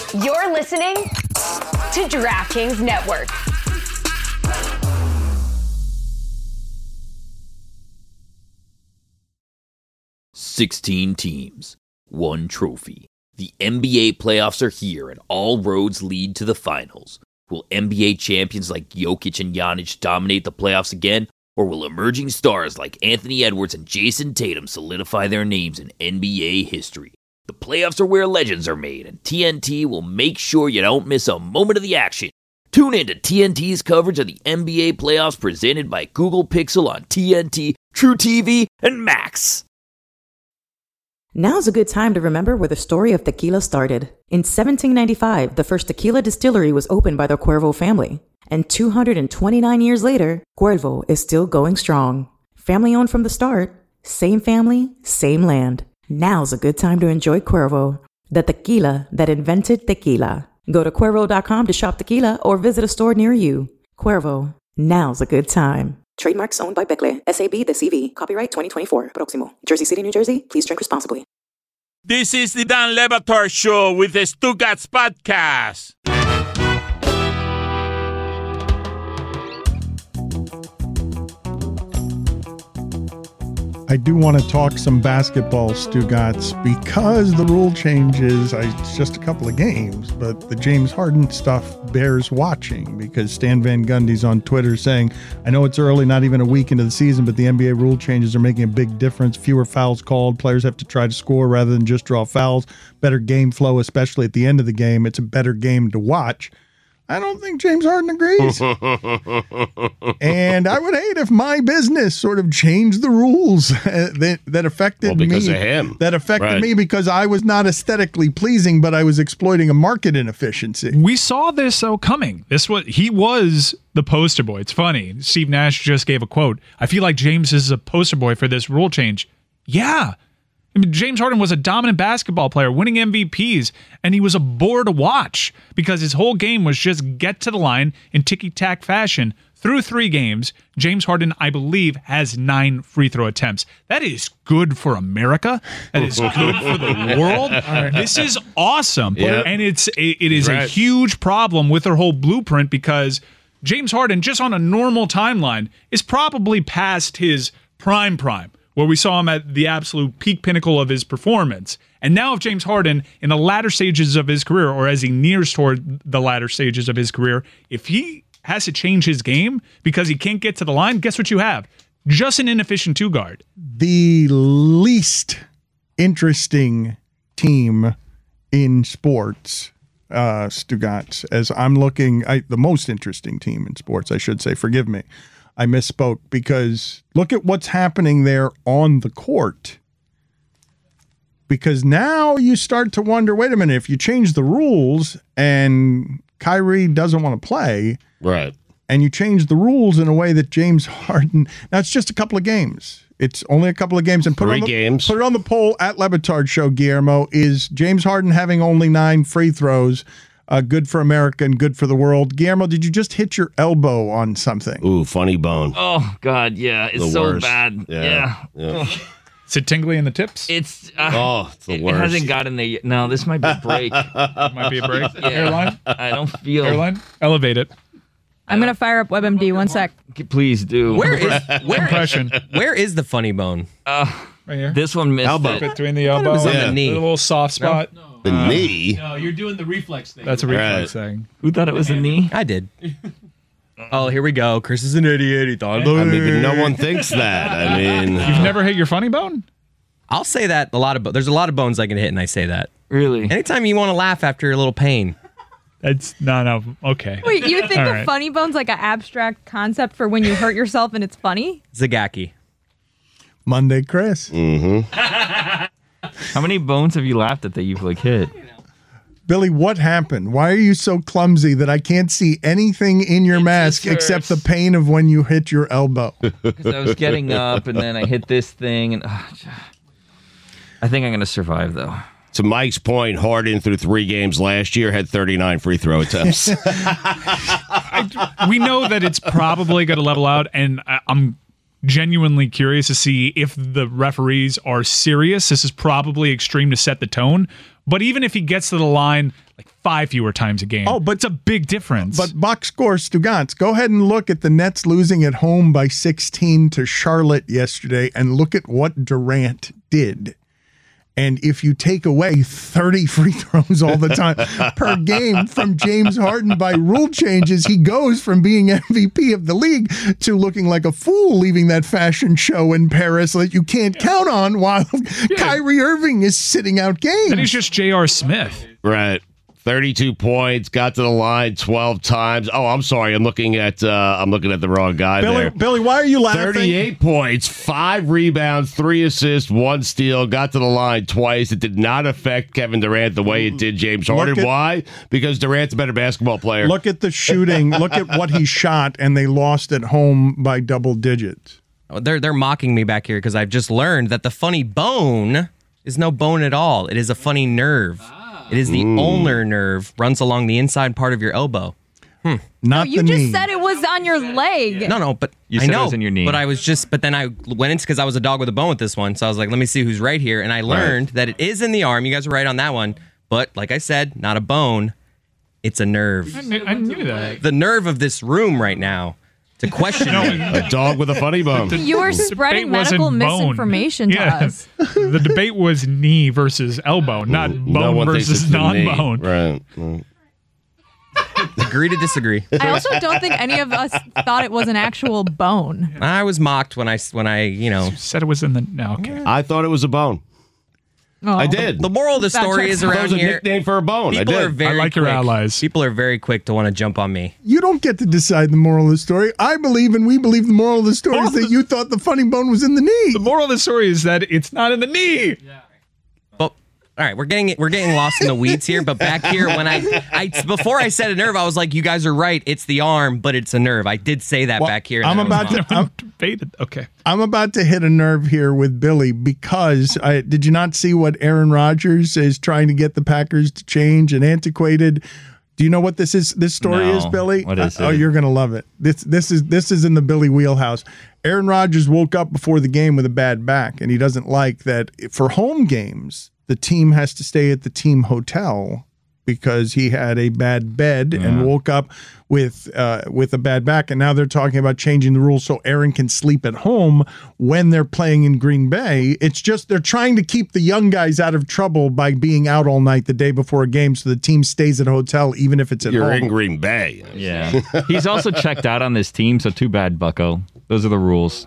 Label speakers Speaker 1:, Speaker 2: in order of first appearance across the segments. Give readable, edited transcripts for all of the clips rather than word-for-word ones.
Speaker 1: You're listening to DraftKings Network.
Speaker 2: "16 teams, 1 trophy. The NBA playoffs are here and all roads lead to the finals. Will NBA champions like Jokic and Giannis dominate the playoffs again, or will emerging stars like Anthony Edwards and Jason Tatum solidify their names in NBA history? The playoffs are where legends are made, and TNT will make sure you don't miss a moment of the action. Tune in to TNT's coverage of the NBA playoffs presented by Google Pixel on TNT, True TV, and Max."
Speaker 3: Now's a good time to remember where the story of tequila started. In 1795, the first tequila distillery was opened by the Cuervo family. And 229 years later, Cuervo is still going strong. Family owned from the start, same family, same land. Now's a good time to enjoy Cuervo, the tequila that invented tequila. Go to Cuervo.com to shop tequila or visit a store near you. Cuervo, now's a good time. Trademarks owned by Becle, SAB The CV. Copyright 2024. Proximo. Jersey City, New Jersey. Please drink responsibly.
Speaker 4: This is the Dan Le Batard Show with the Stugatz Podcast.
Speaker 5: I do want to talk some basketball, Stugatz, because the rule changes. It's just a couple of games, but the James Harden stuff bears watching because Stan Van Gundy's on Twitter saying, I know it's early, not even a week into the season, but the NBA rule changes are making a big difference. Fewer fouls called. Players have to try to score rather than just draw fouls. Better game flow, especially at the end of the game. It's a better game to watch. I don't think James Harden agrees. And I would hate if my business sort of changed the rules that affected me.
Speaker 6: Because of him.
Speaker 5: That affected me because I was not aesthetically pleasing, but I was exploiting a market inefficiency.
Speaker 7: We saw this coming. He was the poster boy. It's funny. Steve Nash just gave a quote. I feel like James is a poster boy for this rule change. Yeah. I mean, James Harden was a dominant basketball player, winning MVPs, and he was a bore to watch because his whole game was just get to the line in ticky-tack fashion. Through 3 games, James Harden, I believe, has 9 free throw attempts. That is good for America. That is good for the world. This is awesome.
Speaker 6: Yeah.
Speaker 7: And it is a huge problem with their whole blueprint because James Harden, just on a normal timeline, is probably past his prime, where we saw him at the absolute peak pinnacle of his performance. And now if James Harden, in the latter stages of his career, or as he nears toward the latter stages of his career, if he has to change his game because he can't get to the line, guess what you have? Just an inefficient 2-guard.
Speaker 5: The least interesting team in sports, Stugatz, as I'm looking, the most interesting team in sports, I should say, forgive me. I misspoke because look at what's happening there on the court. Because now you start to wonder, wait a minute, if you change the rules and Kyrie doesn't want to play,
Speaker 6: right,
Speaker 5: and you change the rules in a way that James Harden, now it's just a couple of games. It's only a couple of games. And put it on the poll at Le Batard Show, Guillermo. Is James Harden having only 9 free throws good for America and good for the world? Guillermo, did you just hit your elbow on something?
Speaker 6: Ooh, funny bone.
Speaker 2: Oh, God, yeah. It's
Speaker 6: the
Speaker 2: so
Speaker 6: worst.
Speaker 2: bad. Yeah.
Speaker 7: Is it tingly in the tips?
Speaker 2: It's
Speaker 6: it's the worst.
Speaker 2: It hasn't gotten there yet. No, this might be a break.
Speaker 7: Might be a break.
Speaker 2: Yeah.
Speaker 7: Hairline?
Speaker 2: I don't feel...
Speaker 7: Hairline? Elevate it.
Speaker 8: I'm going to fire up WebMD. One sec.
Speaker 2: Please do.
Speaker 9: Where is the funny bone?
Speaker 7: Right here.
Speaker 2: This one missed
Speaker 6: Elbow.
Speaker 2: it.
Speaker 7: Between the elbow.
Speaker 9: It was on the knee.
Speaker 7: A little soft spot.
Speaker 6: The knee?
Speaker 10: No, you're doing the reflex thing.
Speaker 7: That's a reflex thing.
Speaker 2: Who thought it was a knee?
Speaker 9: I did. Oh, here we go. Chris is an idiot. He thought.
Speaker 6: I mean, but no one thinks that. I mean,
Speaker 7: You've never hit your funny bone?
Speaker 9: I'll say that there's a lot of bones I can hit, and I say that.
Speaker 2: Really?
Speaker 9: Anytime you want to laugh after a little pain.
Speaker 7: That's no. Okay.
Speaker 8: Wait, you think
Speaker 7: All
Speaker 8: the
Speaker 7: right.
Speaker 8: funny bone's like an abstract concept for when you hurt yourself and it's funny?
Speaker 9: Zagaki.
Speaker 5: Monday, Chris.
Speaker 2: How many bones have you laughed at that you've hit?
Speaker 5: Billy, what happened? Why are you so clumsy that I can't see anything in your mask except the pain of when you hit your elbow?
Speaker 2: Because I was getting up and then I hit this thing and I think I'm going to survive though.
Speaker 6: to Mike's point, Harden through 3 games last year had 39 free throw attempts.
Speaker 7: We know that it's probably going to level out, and I'm genuinely curious to see if the referees are serious. This is probably extreme to set the tone, But even if he gets to the line like 5 fewer times a game, but it's a big difference.
Speaker 5: But box score, Stugotz, go ahead and look at the Nets losing at home by 16 to Charlotte yesterday and look at what Durant did. And if you take away 30 free throws all the time per game from James Harden by rule changes, he goes from being MVP of the league to looking like a fool leaving that fashion show in Paris that you can't count on while Kyrie Irving is sitting out games.
Speaker 7: And he's just J.R. Smith.
Speaker 6: Right. 32 points, got to the line 12 times. Oh, I'm sorry. I'm looking at the wrong guy there.
Speaker 5: Billy, why are you laughing?
Speaker 6: 38 points, 5 rebounds, 3 assists, 1 steal, got to the line twice. It did not affect Kevin Durant the way it did James Harden. Why? Because Durant's a better basketball player.
Speaker 5: Look at the shooting. Look at what he shot, and they lost at home by double digits.
Speaker 9: They're mocking me back here because I've just learned that the funny bone is no bone at all. It is a funny nerve. It is the ulnar nerve, runs along the inside part of your elbow.
Speaker 5: Not
Speaker 8: you
Speaker 5: the
Speaker 8: just
Speaker 5: knee.
Speaker 8: said it was on your leg.
Speaker 9: No, but
Speaker 10: You
Speaker 9: I
Speaker 10: said it
Speaker 9: know,
Speaker 10: was in your knee.
Speaker 9: But then I went into because I was a dog with a bone with this one. So I was like, let me see who's right here. And I learned that it is in the arm. You guys are right on that one. But like I said, not a bone. It's a nerve.
Speaker 7: I knew that.
Speaker 9: The nerve of this room right now to question me.
Speaker 6: A dog with a funny bone.
Speaker 8: You were spreading
Speaker 7: debate wasn't
Speaker 8: medical
Speaker 7: bone.
Speaker 8: misinformation to us.
Speaker 7: The debate was knee versus elbow, not
Speaker 6: No
Speaker 7: bone
Speaker 6: one thinks
Speaker 7: versus
Speaker 6: it's the knee.
Speaker 7: non-bone.
Speaker 6: Right.
Speaker 9: Agree to disagree.
Speaker 8: I also don't think any of us thought it was an actual bone.
Speaker 9: I was mocked when I
Speaker 7: Said it was in the. No, okay.
Speaker 6: I thought it was a bone.
Speaker 8: Oh.
Speaker 6: I did.
Speaker 9: The moral of the
Speaker 8: That
Speaker 9: story
Speaker 8: checks
Speaker 9: is
Speaker 8: out.
Speaker 6: That
Speaker 9: around
Speaker 6: was a
Speaker 9: here.
Speaker 6: nickname for a bone.
Speaker 9: People
Speaker 6: I
Speaker 9: are
Speaker 6: did.
Speaker 9: very
Speaker 7: I like your
Speaker 9: quick.
Speaker 7: allies.
Speaker 9: People are very quick to want to jump on me.
Speaker 5: You don't get to decide the moral of the story. I believe, and we believe, the moral of the story is that you thought the funny bone was in the knee.
Speaker 7: The moral of the story is that it's not in the knee.
Speaker 9: But all right, we're getting lost in the weeds here. But back here, when I before I said a nerve, I was like, you guys are right. It's the arm, but it's a nerve. I did say that
Speaker 5: Well,
Speaker 9: back here.
Speaker 5: I'm
Speaker 9: and I was
Speaker 5: about
Speaker 9: wrong.
Speaker 5: to.
Speaker 7: Debated. Okay.
Speaker 5: I'm about to hit a nerve here with Billy because did you not see what Aaron Rodgers is trying to get the Packers to change and antiquated? Do you know what this is? This story
Speaker 10: No.
Speaker 5: is, Billy?
Speaker 10: What is
Speaker 5: Oh,
Speaker 10: it?
Speaker 5: you're gonna love it. This is in the Billy wheelhouse. Aaron Rodgers woke up before the game with a bad back, and he doesn't like that for home games the team has to stay at the team hotel because he had a bad bed and woke up with a bad back. And now they're talking about changing the rules so Aaron can sleep at home when they're playing in Green Bay. It's just they're trying to keep the young guys out of trouble by being out all night the day before a game so the team stays at a hotel even if it's at
Speaker 6: You're
Speaker 5: home.
Speaker 6: in Green Bay.
Speaker 10: Yeah. He's also checked out on this team, so too bad, Bucko. Those are the rules.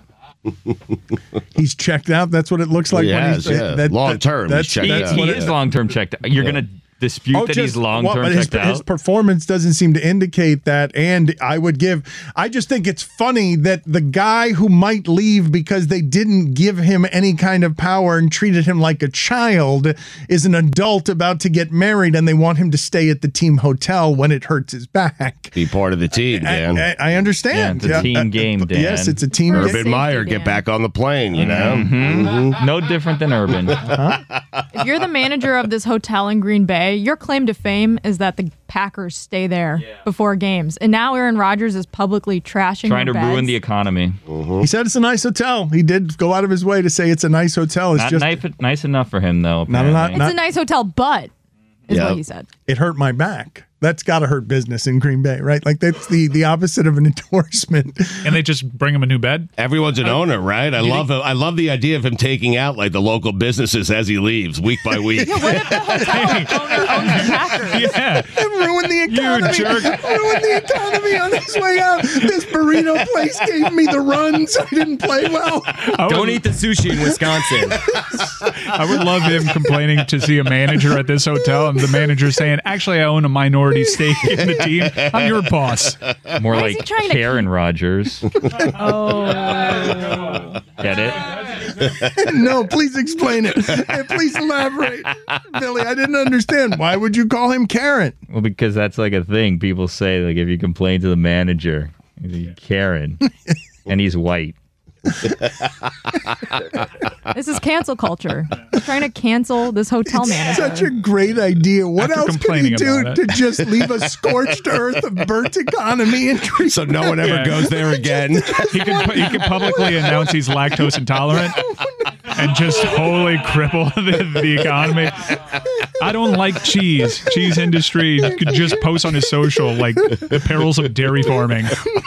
Speaker 5: He's checked out. That's what it looks like.
Speaker 6: He
Speaker 5: when
Speaker 6: has,
Speaker 5: he's
Speaker 6: yeah. Long term, he's checked
Speaker 5: that's
Speaker 6: out.
Speaker 5: what
Speaker 10: He
Speaker 5: it
Speaker 10: is long-term checked out. You're going to dispute that he's long-term
Speaker 5: but
Speaker 10: checked out?
Speaker 5: his performance doesn't seem to indicate that. And I just think it's funny that the guy who might leave because they didn't give him any kind of power and treated him like a child is an adult about to get married and they want him to stay at the team hotel when it hurts his back.
Speaker 6: Be part of the team, Dan.
Speaker 5: I understand.
Speaker 10: Yeah, it's a team game, Dan.
Speaker 5: Yes, it's a team game.
Speaker 6: Urban Meyer, get back on the plane, you know?
Speaker 10: Mm-hmm. No different than Urban.
Speaker 8: If you're the manager of this hotel in Green Bay, your claim to fame is that the Packers stay there before games. And now Aaron Rodgers is publicly trashing
Speaker 10: Trying to
Speaker 8: their
Speaker 10: ruin
Speaker 8: beds.
Speaker 10: the economy.
Speaker 5: He said it's a nice hotel. He did go out of his way to say it's a nice hotel. It's
Speaker 10: Not
Speaker 5: just
Speaker 10: nice enough for him, though.
Speaker 5: Not
Speaker 10: apparently.
Speaker 8: It's a nice hotel, but is
Speaker 6: Yep.
Speaker 8: what he said.
Speaker 5: it hurt my back. That's got to hurt business in Green Bay, right? Like that's the opposite of an endorsement.
Speaker 7: And they just bring him a new bed.
Speaker 6: Everyone's an owner, right? I love the idea of him taking out like the local businesses as he leaves week by week.
Speaker 8: What if the hotel owner owns the Packers?
Speaker 7: Yeah.
Speaker 5: It ruined the economy.
Speaker 7: You jerk.
Speaker 5: Ruined the economy on his way out. This burrito place gave me the runs. I didn't play well.
Speaker 9: Don't eat the sushi in Wisconsin.
Speaker 7: I would love him complaining to see a manager at this hotel and the manager saying, actually, I own a minority stake in the team. I'm your boss.
Speaker 10: More
Speaker 8: Why is
Speaker 10: like
Speaker 8: he trying to
Speaker 10: Karen Rodgers.
Speaker 8: Oh.
Speaker 10: Get it?
Speaker 5: No, please explain it. And please elaborate. Billy, I didn't understand. Why would you call him Karen?
Speaker 10: Well, because that's like a thing. People say, like, if you complain to the manager, he's Karen, and he's white.
Speaker 8: This is cancel culture. He's trying to cancel this hotel manager.
Speaker 5: Such a great idea. What
Speaker 7: After
Speaker 5: else could he
Speaker 7: complaining
Speaker 5: do
Speaker 7: about
Speaker 5: to
Speaker 7: it.
Speaker 5: just leave a scorched earth of burnt economy and treat
Speaker 6: So no one ever
Speaker 7: Yeah.
Speaker 6: goes there again.
Speaker 7: He could publicly announce he's lactose intolerant and just totally cripple the economy. I don't like cheese. Cheese industry could just post on his social like the perils of dairy farming.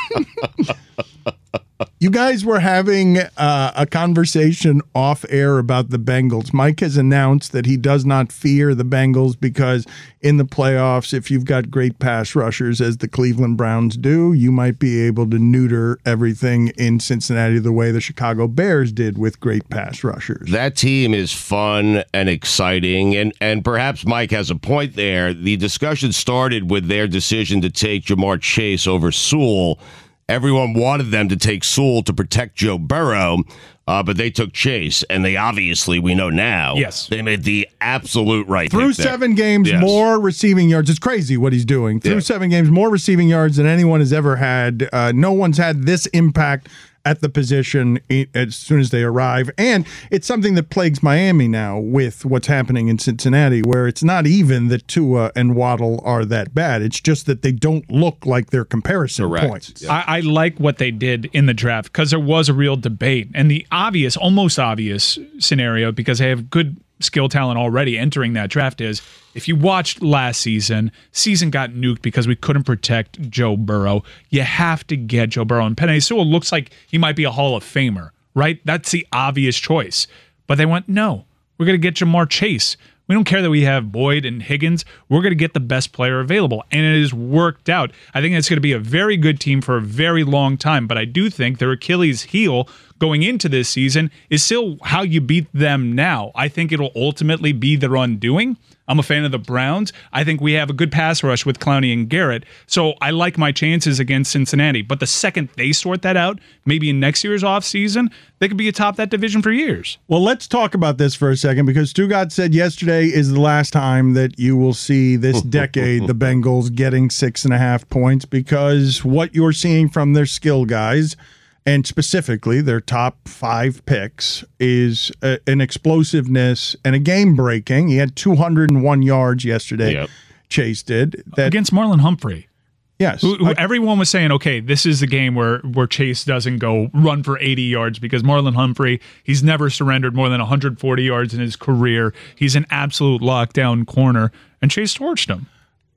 Speaker 5: You guys were having a conversation off air about the Bengals. Mike has announced that he does not fear the Bengals because in the playoffs, if you've got great pass rushers, as the Cleveland Browns do, you might be able to neuter everything in Cincinnati the way the Chicago Bears did with great pass rushers.
Speaker 6: That team is fun and exciting, and perhaps Mike has a point there. The discussion started with their decision to take Jamar Chase over Sewell. Everyone wanted them to take Sewell to protect Joe Burrow, but they took Chase, and they obviously, we know now,
Speaker 7: yes,
Speaker 6: they made the absolute right
Speaker 5: through
Speaker 6: pick there.
Speaker 5: 7 games,
Speaker 6: yes,
Speaker 5: more receiving yards. It's crazy what he's doing. Through 7 games, more receiving yards than anyone has ever had. No one's had this impact at the position as soon as they arrive. And it's something that plagues Miami now with what's happening in Cincinnati, where it's not even that Tua and Waddle are that bad. It's just that they don't look like their comparison points.
Speaker 7: Yeah. I like what they did in the draft because there was a real debate. And the obvious, almost obvious scenario, because they have good skill talent already entering that draft, is if you watched last season got nuked because we couldn't protect Joe Burrow. You have to get Joe Burrow. And Penei Sewell looks like he might be a Hall of Famer, right? That's the obvious choice. But they went, no, we're going to get Jamar Chase. We don't care that we have Boyd and Higgins. We're going to get the best player available. And it has worked out. I think it's going to be a very good team for a very long time. But I do think their Achilles heel going into this season is still how you beat them now. I think it'll ultimately be their undoing. I'm a fan of the Browns. I think we have a good pass rush with Clowney and Garrett. So I like my chances against Cincinnati. But the second they sort that out, maybe in next year's offseason, they could be atop that division for years.
Speaker 5: Well, let's talk about this for a second, because Stugat said yesterday is the last time that you will see this decade the Bengals getting 6.5 points, because what you're seeing from their skill guys, and specifically their top 5 picks, is an explosiveness and a game-breaking. He had 201 yards yesterday. Yep. Chase did.
Speaker 7: Against Marlon Humphrey.
Speaker 5: Yes.
Speaker 7: Everyone was saying, okay, this is the game where Chase doesn't go run for 80 yards, because Marlon Humphrey, he's never surrendered more than 140 yards in his career. He's an absolute lockdown corner, and Chase torched him.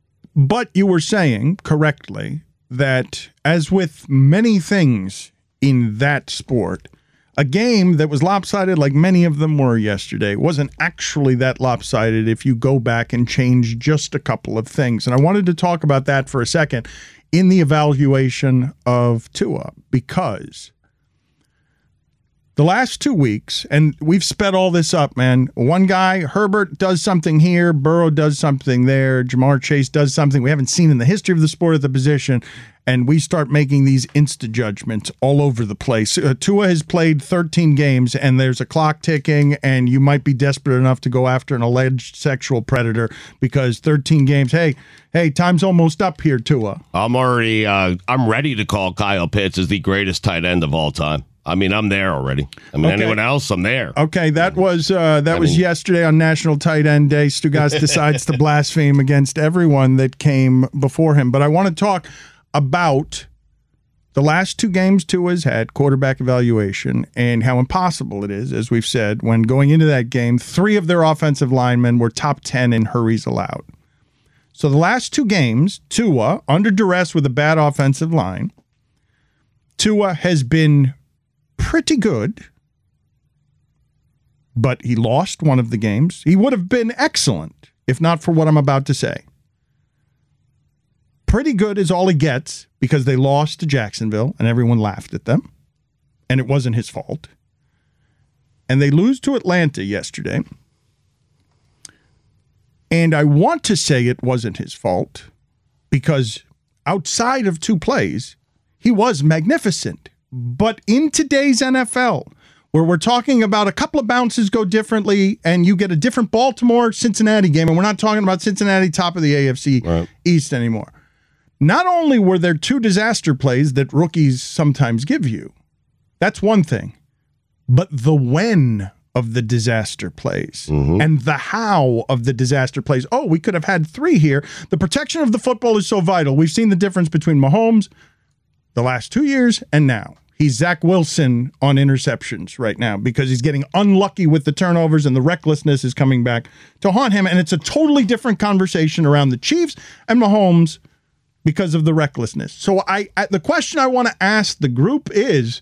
Speaker 5: But you were saying correctly that, as with many things in that sport, a game that was lopsided like many of them were yesterday wasn't actually that lopsided if you go back and change just a couple of things. And I wanted to talk about that for a second in the evaluation of Tua, because the last 2 weeks, and we've sped all this up, man. One guy, Herbert, does something here, Burrow does something there, Jamar Chase does something we haven't seen in the history of the sport at the position, and we start making these insta-judgments all over the place. Tua has played 13 games, and there's a clock ticking, and you might be desperate enough to go after an alleged sexual predator because 13 games, hey, time's almost up here, Tua.
Speaker 6: I'm ready to call Kyle Pitts as the greatest tight end of all time. I mean, I'm there already. I mean, anyone else, I'm there.
Speaker 5: Okay, that was yesterday on National Tight End Day. Stugotz decides to blaspheme against everyone that came before him. But I want to talk about the last 2 games Tua's had, quarterback evaluation, and how impossible it is, as we've said, when going into that game, 3 of their offensive linemen were top 10 in hurries allowed. So the last 2 games, Tua, under duress with a bad offensive line, Tua has been pretty good, but he lost one of the games. He would have been excellent if not for what I'm about to say. Pretty good is all he gets because they lost to Jacksonville and everyone laughed at them, and it wasn't his fault. And they lose to Atlanta yesterday, and I want to say it wasn't his fault because outside of 2 plays, he was magnificent. But in today's NFL, where we're talking about a couple of bounces go differently and you get a different Baltimore-Cincinnati game, and we're not talking about Cincinnati top of the AFC East anymore. Not only were there 2 disaster plays that rookies sometimes give you, that's one thing, but the when of the disaster plays and the how of the disaster plays. Oh, we could have had 3 here. The protection of the football is so vital. We've seen the difference between Mahomes the last 2 years and now. He's Zach Wilson on interceptions right now because he's getting unlucky with the turnovers and the recklessness is coming back to haunt him. And it's a totally different conversation around the Chiefs and Mahomes because of the recklessness. So the question I want to ask the group is,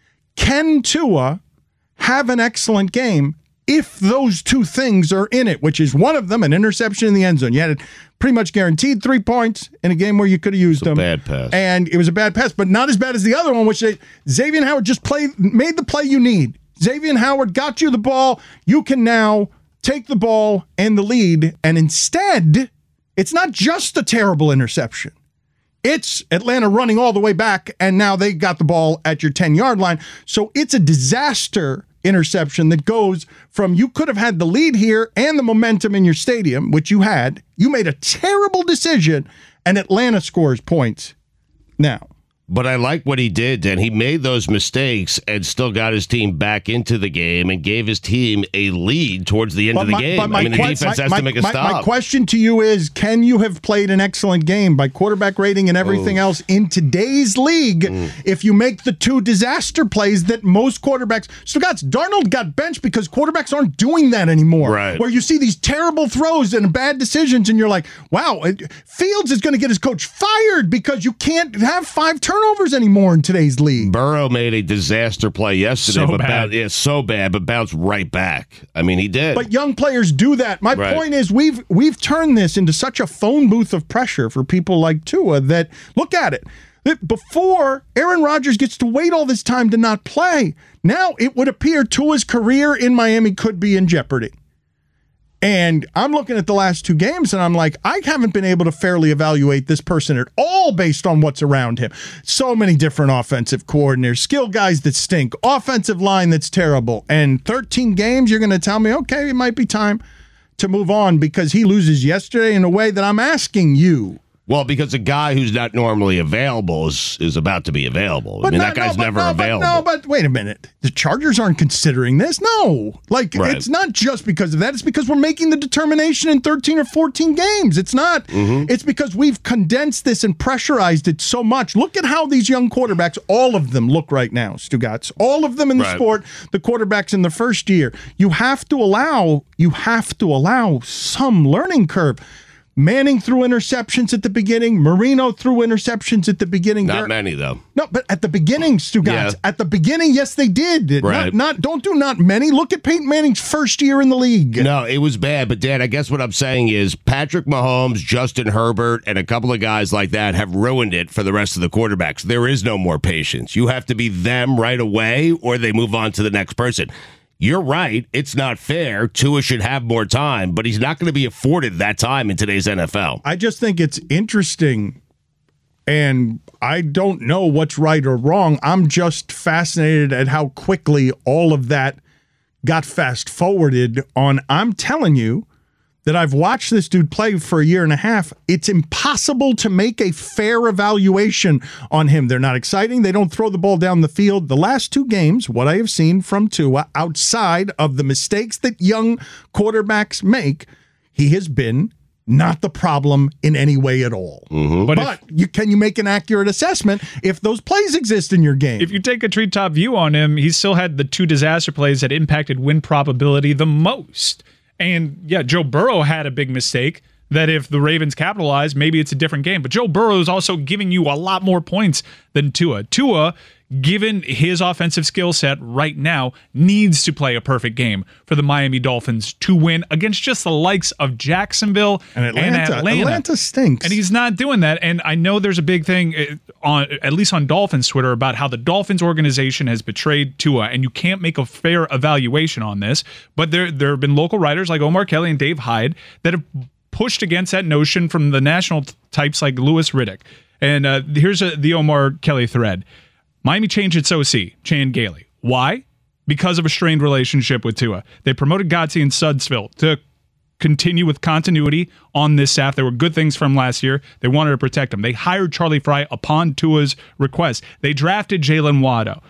Speaker 5: can Tua have an excellent game if those two things are in it, which is one of them, an interception in the end zone? You had it pretty much guaranteed 3 points in a game where you could have used them.
Speaker 6: Bad pass.
Speaker 5: And it was a bad pass, but not as bad as the other one, which Xavier Howard just made the play you need. Xavier Howard got you the ball. You can now take the ball and the lead. And instead, it's not just a terrible interception. It's Atlanta running all the way back, and now they got the ball at your 10-yard line. So it's a disaster interception that goes from you could have had the lead here and the momentum in your stadium, which you had. You made a terrible decision, and Atlanta scores points now.
Speaker 6: But I like what he did, and he made those mistakes and still got his team back into the game and gave his team a lead towards the end of the game. The defense has to make a stop.
Speaker 5: My question to you is, can you have played an excellent game by quarterback rating and everything else in today's league if you make the two disaster plays that most quarterbacks... Darnold got benched because quarterbacks aren't doing that anymore.
Speaker 6: Right.
Speaker 5: Where you see these terrible throws and bad decisions, and you're like, wow, Fields is going to get his coach fired because you can't have 5 turnovers anymore in today's league.
Speaker 6: Burrow made a disaster play yesterday,
Speaker 7: So bad.
Speaker 6: but bounced right back. I mean, he did.
Speaker 5: But young players do that. My point is we've turned this into such a phone booth of pressure for people like Tua that, look at it. Before, Aaron Rodgers gets to wait all this time to not play. Now it would appear Tua's career in Miami could be in jeopardy. And I'm looking at the last 2 games, and I'm like, I haven't been able to fairly evaluate this person at all based on what's around him. So many different offensive coordinators, skill guys that stink, offensive line that's terrible. And 13 games, you're going to tell me, okay, it might be time to move on because he loses yesterday in a way that I'm asking you.
Speaker 6: Well, because a guy who's not normally available is about to be available. That guy's never available.
Speaker 5: But wait a minute. The Chargers aren't considering this. No. It's not just because of that. It's because we're making the determination in 13 or 14 games. It's not. It's because we've condensed this and pressurized it so much. Look at how these young quarterbacks, all of them look right now, Stugotz. All of them in the sport, the quarterbacks in the first year. You have to allow some learning curve. Manning threw interceptions at the beginning. Marino threw interceptions at the beginning.
Speaker 6: Not many, though.
Speaker 5: No, but at the beginning, Stugotz. Yeah. At the beginning, yes, they did.
Speaker 6: Right.
Speaker 5: Don't do not many. Look at Peyton Manning's first year in the league.
Speaker 6: No, it was bad. But, Dan, I guess what I'm saying is Patrick Mahomes, Justin Herbert, and a couple of guys like that have ruined it for the rest of the quarterbacks. There is no more patience. You have to be them right away, or they move on to the next person. You're right. It's not fair. Tua should have more time, but he's not going to be afforded that time in today's NFL.
Speaker 5: I just think it's interesting, and I don't know what's right or wrong. I'm just fascinated at how quickly all of that got fast-forwarded on. I'm telling you that I've watched this dude play for a year and a half. It's impossible to make a fair evaluation on him. They're not exciting. They don't throw the ball down the field. The last 2 games, what I have seen from Tua, outside of the mistakes that young quarterbacks make, he has been not the problem in any way at all. But can you make an accurate assessment if those plays exist in your game?
Speaker 7: If you take a treetop view on him, he still had the 2 disaster plays that impacted win probability the most. And, yeah, Joe Burrow had a big mistake that if the Ravens capitalize, maybe it's a different game. But Joe Burrow is also giving you a lot more points than Tua. Tua, given his offensive skill set right now, needs to play a perfect game for the Miami Dolphins to win against just the likes of Jacksonville and Atlanta.
Speaker 5: Atlanta stinks.
Speaker 7: And he's not doing that. And I know there's a big thing, at least on Dolphins Twitter, about how the Dolphins organization has betrayed Tua, and you can't make a fair evaluation on this. But there have been local writers like Omar Kelly and Dave Hyde that have pushed against that notion from the national types like Louis Riddick. And here's the Omar Kelly thread. Miami changed its OC, Chan Gailey. Why? Because of a strained relationship with Tua. They promoted Gotze and Sudsville to continue with continuity on this staff. There were good things from last year. They wanted to protect him. They hired Charlie Fry upon Tua's request. They drafted Jalen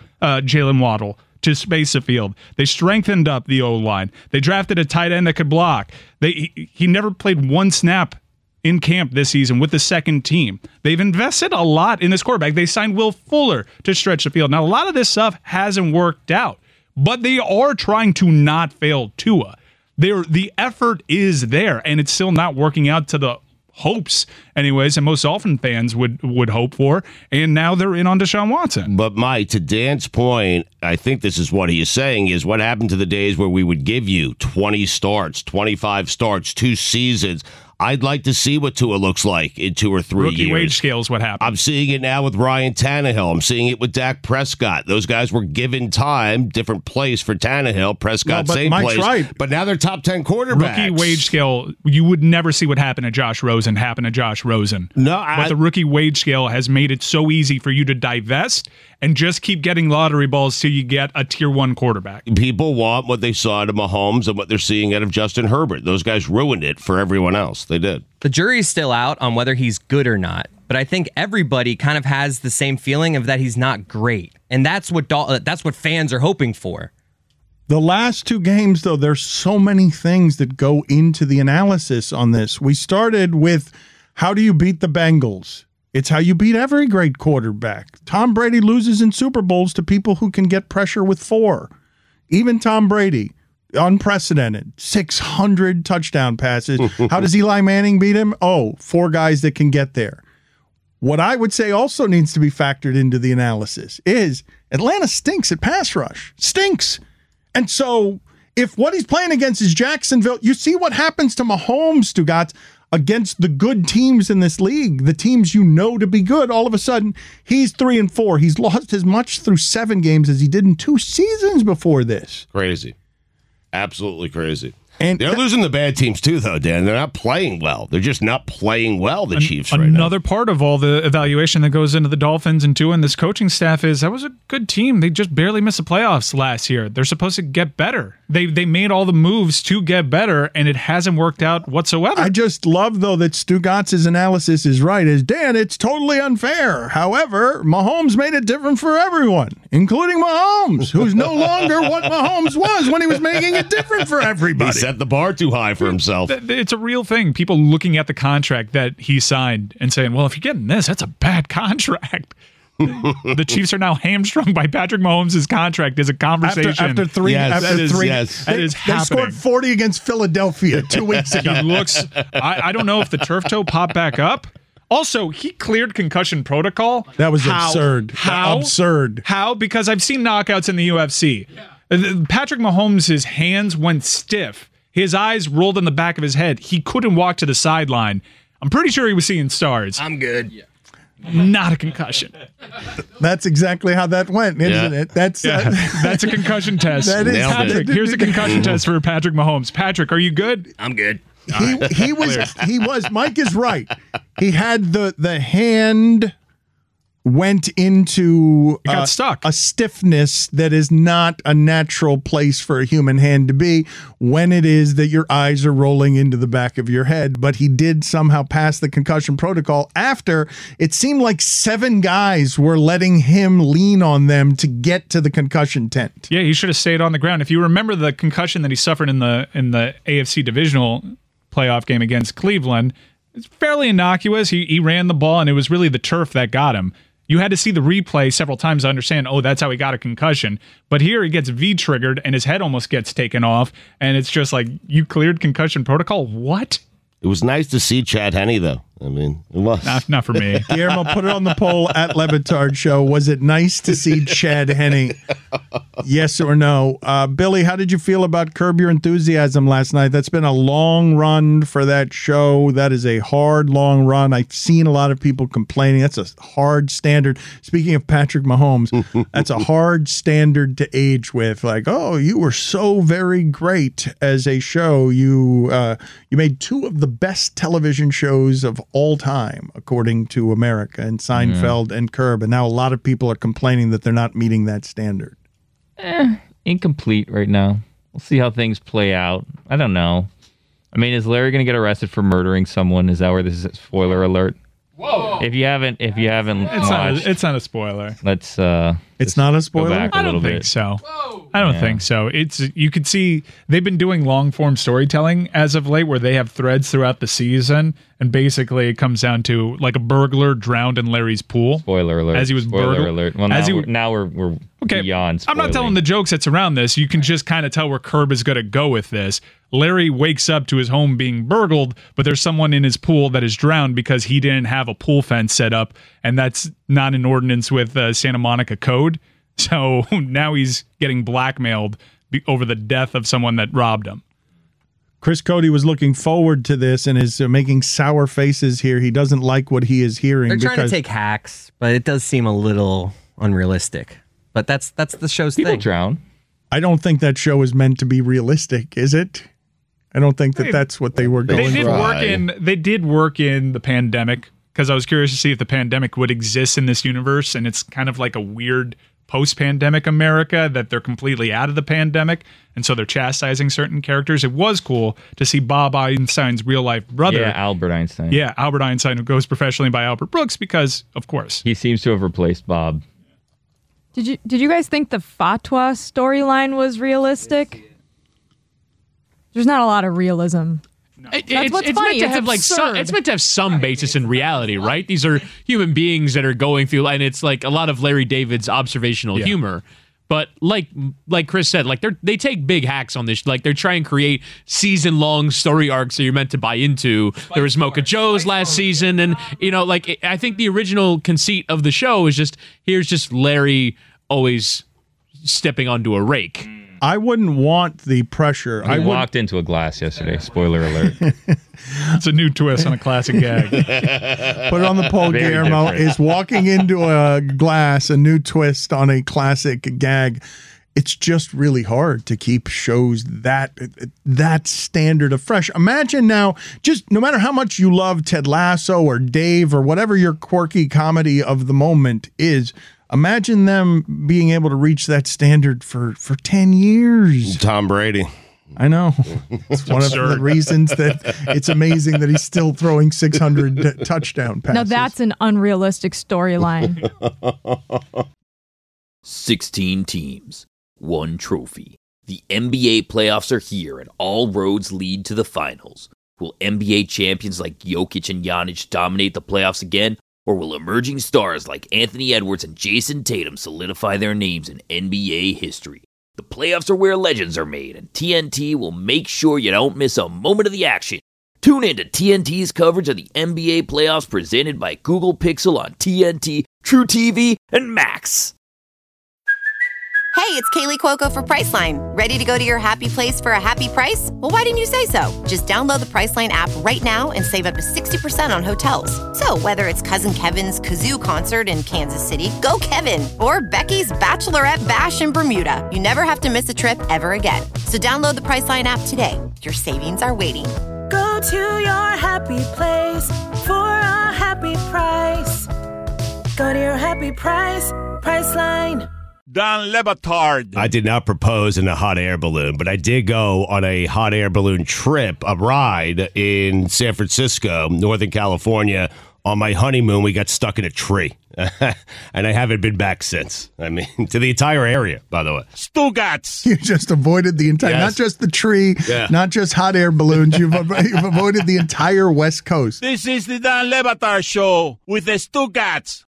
Speaker 7: Waddle to space the field. They strengthened up the O-line. They drafted a tight end that could block. He never played one snap in camp this season with the second team. They've invested a lot in this quarterback. They signed Will Fuller to stretch the field. Now, a lot of this stuff hasn't worked out, but they are trying to not fail Tua. The effort is there, and it's still not working out to the hopes, anyways, and most Dolphin fans would hope for, and now they're in on Deshaun Watson.
Speaker 6: But, Mike, to Dan's point, I think this is what he is saying, is what happened to the days where we would give you 20 starts, 25 starts, 2 seasons. I'd like to see what Tua looks like in 2 or 3 years.
Speaker 7: Rookie wage scale is what happened.
Speaker 6: I'm seeing it now with Ryan Tannehill. I'm seeing it with Dak Prescott. Those guys were given time, different place for Tannehill. Prescott, same
Speaker 5: Mike's
Speaker 6: place.
Speaker 5: right.
Speaker 6: But now they're top 10 quarterbacks.
Speaker 7: Rookie wage scale, you would never see what happened to Josh Rosen happen to Josh Rosen.
Speaker 6: No,
Speaker 7: but the rookie wage scale has made it so easy for you to divest and just keep getting lottery balls till you get a tier 1 quarterback.
Speaker 6: People want what they saw out of Mahomes and what they're seeing out of Justin Herbert. Those guys ruined it for everyone else. They did.
Speaker 9: The jury's still out on whether he's good or not, but I think everybody kind of has the same feeling of that he's not great, and that's what fans are hoping for.
Speaker 5: The last 2 games, though, there's so many things that go into the analysis on this. We started with how do you beat the Bengals? It's how you beat every great quarterback. Tom Brady loses in Super Bowls to people who can get pressure with 4. Even Tom Brady, unprecedented, 600 touchdown passes. How does Eli Manning beat him? 4 guys that can get there. What I would say also needs to be factored into the analysis is Atlanta stinks at pass rush. Stinks. And so if what he's playing against is Jacksonville, you see what happens to Mahomes, Stugatz, against the good teams in this league, the teams you know to be good. All of a sudden, he's 3-4. He's lost as much through 7 games as he did in 2 seasons before this.
Speaker 6: Crazy. Absolutely crazy.
Speaker 5: And
Speaker 6: they're losing the bad teams too, though, Dan. They're not playing well. They're just not playing well, the Chiefs right now.
Speaker 7: Another part of all the evaluation that goes into the Dolphins and Tua and this coaching staff is that was a good team. They just barely missed the playoffs last year. They're supposed to get better. They made all the moves to get better, and it hasn't worked out whatsoever.
Speaker 5: I just love, though, that Stugatz's analysis is right. As Dan, it's totally unfair. However, Mahomes made it different for everyone, including Mahomes, who's no longer what Mahomes was when he was making it different for everybody.
Speaker 6: He set the bar too high for himself.
Speaker 7: It's a real thing. People looking at the contract that he signed and saying, well, if you're getting this, that's a bad contract. The Chiefs are now hamstrung by Patrick Mahomes' contract is a conversation.
Speaker 5: After three,
Speaker 6: yes.
Speaker 7: That is
Speaker 5: they
Speaker 7: happening.
Speaker 5: scored 40 against Philadelphia 2 weeks ago.
Speaker 7: He looks, I don't know if the turf toe popped back up. Also, he cleared concussion protocol.
Speaker 5: That was absurd.
Speaker 7: How?
Speaker 5: Absurd.
Speaker 7: How? Because I've seen knockouts in the UFC. Patrick Mahomes' hands went stiff. His eyes rolled in the back of his head. He couldn't walk to the sideline. I'm pretty sure he was seeing stars.
Speaker 9: I'm good.
Speaker 7: Not a concussion.
Speaker 5: That's exactly how that went, isn't it? That's
Speaker 7: a concussion test.
Speaker 5: That is
Speaker 7: Patrick, here's a concussion test for Patrick Mahomes. Patrick, are you good?
Speaker 9: I'm good.
Speaker 5: He was. Mike is right. He had the hand went into
Speaker 7: it got stuck.
Speaker 5: A stiffness that is not a natural place for a human hand to be when it is that your eyes are rolling into the back of your head. But he did somehow pass the concussion protocol after it seemed like 7 guys were letting him lean on them to get to the concussion tent.
Speaker 7: Yeah, he should have stayed on the ground. If you remember the concussion that he suffered in the AFC divisional playoff game against Cleveland, it's fairly innocuous. He ran the ball, and it was really the turf that got him. You had to see the replay several times to understand, that's how he got a concussion. But here he gets V-triggered, and his head almost gets taken off, and it's just like, you cleared concussion protocol? What?
Speaker 6: It was nice to see Chad Henne, though. I mean, it was.
Speaker 7: Not for me.
Speaker 5: Guillermo, put it on the poll at Le Batard Show. Was it nice to see Chad Henne? Yes or no? Billy, how did you feel about Curb Your Enthusiasm last night? That's been a long run for that show. That is a hard, long run. I've seen a lot of people complaining. That's a hard standard. Speaking of Patrick Mahomes, that's a hard standard to age with. Like, you were so very great as a show. You made 2 of the best television shows of all time, according to America, and Seinfeld and Curb. And now a lot of people are complaining that they're not meeting that standard.
Speaker 10: Incomplete right now. We'll see how things play out. I don't know. I mean, is Larry going to get arrested for murdering someone? Is that where this is? Spoiler alert.
Speaker 7: Whoa.
Speaker 10: If you haven't watched,
Speaker 7: It's not a spoiler.
Speaker 10: let's
Speaker 5: It's not a
Speaker 10: go
Speaker 5: spoiler.
Speaker 10: back a
Speaker 7: I
Speaker 10: little
Speaker 7: don't think
Speaker 10: bit.
Speaker 7: so. I don't think so. You could see they've been doing long form storytelling as of late, where they have threads throughout the season, and basically it comes down to like a burglar drowned in Larry's pool.
Speaker 10: Spoiler alert.
Speaker 7: As he was
Speaker 10: Spoiler
Speaker 7: burgled.
Speaker 10: alert. Well, now we're
Speaker 7: Okay,
Speaker 10: beyond
Speaker 7: I'm not telling
Speaker 10: spoiling.
Speaker 7: the jokes that's around this. You can just kind of tell where Curb is going to go with this. Larry wakes up to his home being burgled, but there's someone in his pool that is drowned because he didn't have a pool fence set up, and that's not in ordinance with Santa Monica code. So now he's getting blackmailed over the death of someone that robbed him.
Speaker 5: Chris Cody was looking forward to this and is making sour faces here. He doesn't like what he is hearing.
Speaker 9: They're trying to take hacks, but it does seem a little unrealistic. But that's the show's
Speaker 10: People
Speaker 9: thing.
Speaker 10: drown.
Speaker 5: I don't think that show is meant to be realistic, is it? I don't think that's what they were going for.
Speaker 7: They did work in the pandemic, because I was curious to see if the pandemic would exist in this universe, and it's kind of like a weird post-pandemic America that they're completely out of the pandemic, and so they're chastising certain characters. It was cool to see Bob Einstein's real-life brother.
Speaker 10: Yeah, Albert Einstein.
Speaker 7: Yeah, Albert Einstein, who goes professionally by Albert Brooks because, of course.
Speaker 10: He seems to have replaced Bob.
Speaker 8: Did you guys think the Fatwa storyline was realistic? There's not a lot of realism. That's what's funny.
Speaker 11: Meant to
Speaker 8: It's
Speaker 11: have
Speaker 8: absurd.
Speaker 11: it's meant to have some basis in reality, right? These are human beings that are going through, and it's like a lot of Larry David's observational humor. But like Chris said, like they take big hacks on this. Like they're trying to create season-long story arcs that you're meant to buy into. There was Mocha Joe's last season, and I think the original conceit of the show is here's just Larry always stepping onto a rake.
Speaker 5: I wouldn't want the pressure.
Speaker 10: I walked into a glass yesterday. Spoiler alert.
Speaker 7: It's a new twist on a classic gag.
Speaker 5: Put it on the poll,
Speaker 10: Very
Speaker 5: Guillermo.
Speaker 10: different.
Speaker 5: Is walking into a glass a new twist on a classic gag? It's just really hard to keep shows that standard of fresh. Imagine now, just no matter how much you love Ted Lasso or Dave or whatever your quirky comedy of the moment is, imagine them being able to reach that standard for 10 years.
Speaker 6: Tom Brady.
Speaker 5: I know. It's one of the reasons that it's amazing that he's still throwing 600 touchdown passes.
Speaker 8: Now that's an unrealistic storyline.
Speaker 2: 16 teams, 1 trophy. The NBA playoffs are here and all roads lead to the finals. Will NBA champions like Jokic and Giannis dominate the playoffs again? Or will emerging stars like Anthony Edwards and Jason Tatum solidify their names in NBA history? The playoffs are where legends are made, and TNT will make sure you don't miss a moment of the action. Tune in to TNT's coverage of the NBA playoffs presented by Google Pixel on TNT, True TV, and Max.
Speaker 12: Hey, it's Kaylee Cuoco for Priceline. Ready to go to your happy place for a happy price? Well, why didn't you say so? Just download the Priceline app right now and save up to 60% on hotels. So whether it's Cousin Kevin's Kazoo Concert in Kansas City, go Kevin, or Becky's Bachelorette Bash in Bermuda, you never have to miss a trip ever again. So download the Priceline app today. Your savings are waiting.
Speaker 13: Go to your happy place for a happy price. Go to your happy price, Priceline.
Speaker 4: Don Le Batard.
Speaker 6: I did not propose in a hot air balloon, but I did go on a hot air balloon trip, a ride in San Francisco, Northern California. On my honeymoon, we got stuck in a tree, and I haven't been back since. I mean, to the entire area, by the way.
Speaker 4: Stugats.
Speaker 5: You just avoided the entire, not just the tree, not just hot air balloons. You've avoided the entire West Coast.
Speaker 4: This is the Dan Le Batard Show with the Stugats.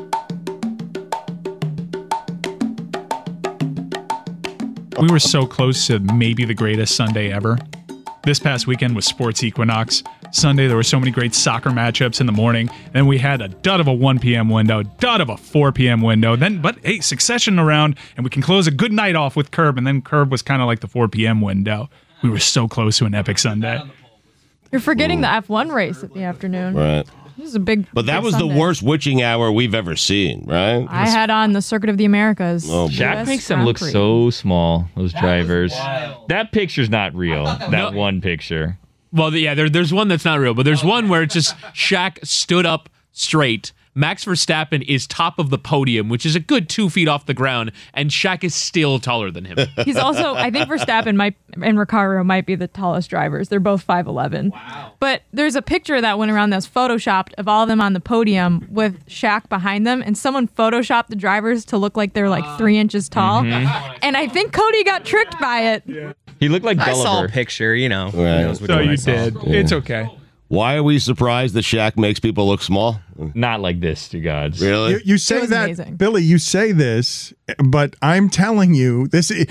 Speaker 7: We were so close to maybe the greatest Sunday ever. This past weekend was Sports Equinox. Sunday, there were so many great soccer matchups in the morning. Then we had a dud of a 1 p.m. window, dud of a 4 p.m. window. But hey, Succession around, and we can close a good night off with Curb. And then Curb was kind of like the 4 p.m. window. We were so close to an epic Sunday.
Speaker 8: You're forgetting the F1 race at the afternoon.
Speaker 6: Right.
Speaker 8: This is a big.
Speaker 6: But that
Speaker 8: big
Speaker 6: was
Speaker 8: Sunday.
Speaker 6: the worst witching hour we've ever seen, right?
Speaker 8: I had on the Circuit of the Americas.
Speaker 6: Oh,
Speaker 10: Jack makes them look so small, those drivers. That picture's not real, that one picture.
Speaker 11: Well, yeah, there's one that's not real, but there's one where it's just Shaq stood up straight, Max Verstappen is top of the podium, which is a good 2 feet off the ground, and Shaq is still taller than him.
Speaker 8: He's also, I think Verstappen and Ricciardo might be the tallest drivers. They're both 5'11". Wow. But there's a picture that went around that's photoshopped of all of them on the podium with Shaq behind them, and someone photoshopped the drivers to look like they're like 3 inches tall.
Speaker 10: Mm-hmm.
Speaker 8: And I think Cody got tricked by it. Yeah.
Speaker 10: He looked like Gulliver.
Speaker 9: I saw a picture, you know.
Speaker 6: Right.
Speaker 7: So you did.
Speaker 6: Yeah.
Speaker 7: It's okay.
Speaker 6: Why are we surprised that Shaq makes people look small?
Speaker 10: Not like this, you gods.
Speaker 6: Really?
Speaker 5: You say
Speaker 8: was
Speaker 5: that,
Speaker 8: amazing.
Speaker 5: Billy, you say this, but I'm telling you,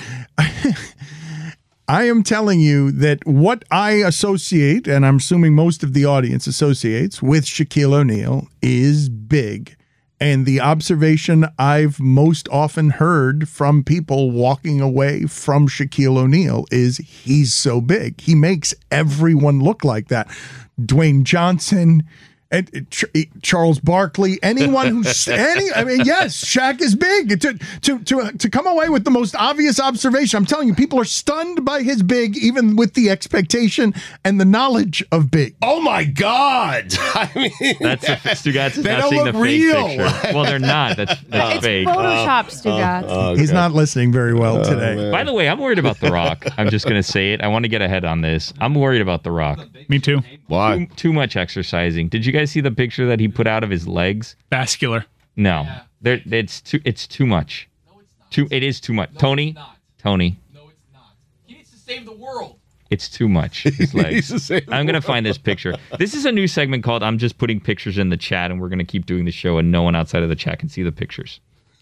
Speaker 5: I am telling you that what I associate, and I'm assuming most of the audience associates with Shaquille O'Neal, is big. And the observation I've most often heard from people walking away from Shaquille O'Neal is he's so big. He makes everyone look like that. Dwayne Johnson, and Charles Barkley, anyone who's yes, Shaq is big. To come away with the most obvious observation, I'm telling you, people are stunned by his big, even with the expectation and the knowledge of big.
Speaker 6: Oh my God! I mean,
Speaker 10: that's Stugatz is
Speaker 6: they
Speaker 10: not
Speaker 6: don't
Speaker 10: seeing
Speaker 6: look
Speaker 10: the fake
Speaker 6: real.
Speaker 10: picture. Well, they're not. That's
Speaker 8: It's
Speaker 10: fake.
Speaker 8: Photoshop, Stugatz.
Speaker 6: Okay.
Speaker 5: He's not listening very well today.
Speaker 10: By the way, I'm worried about The Rock. I'm just going to say it. I want to get ahead on this. I'm worried about The Rock.
Speaker 7: Me too.
Speaker 6: Why?
Speaker 10: Too much exercising. Did you guys see the picture that he put out of his legs?
Speaker 7: Vascular.
Speaker 10: No. It's too much. It is too much. Tony? Tony.
Speaker 11: No, it's not. He needs to save the world.
Speaker 10: It's too much. His legs. I'm going to find this picture. This is a new segment called I'm Just Putting Pictures in the Chat, and we're going to keep doing the show, and no one outside of the chat can see the pictures.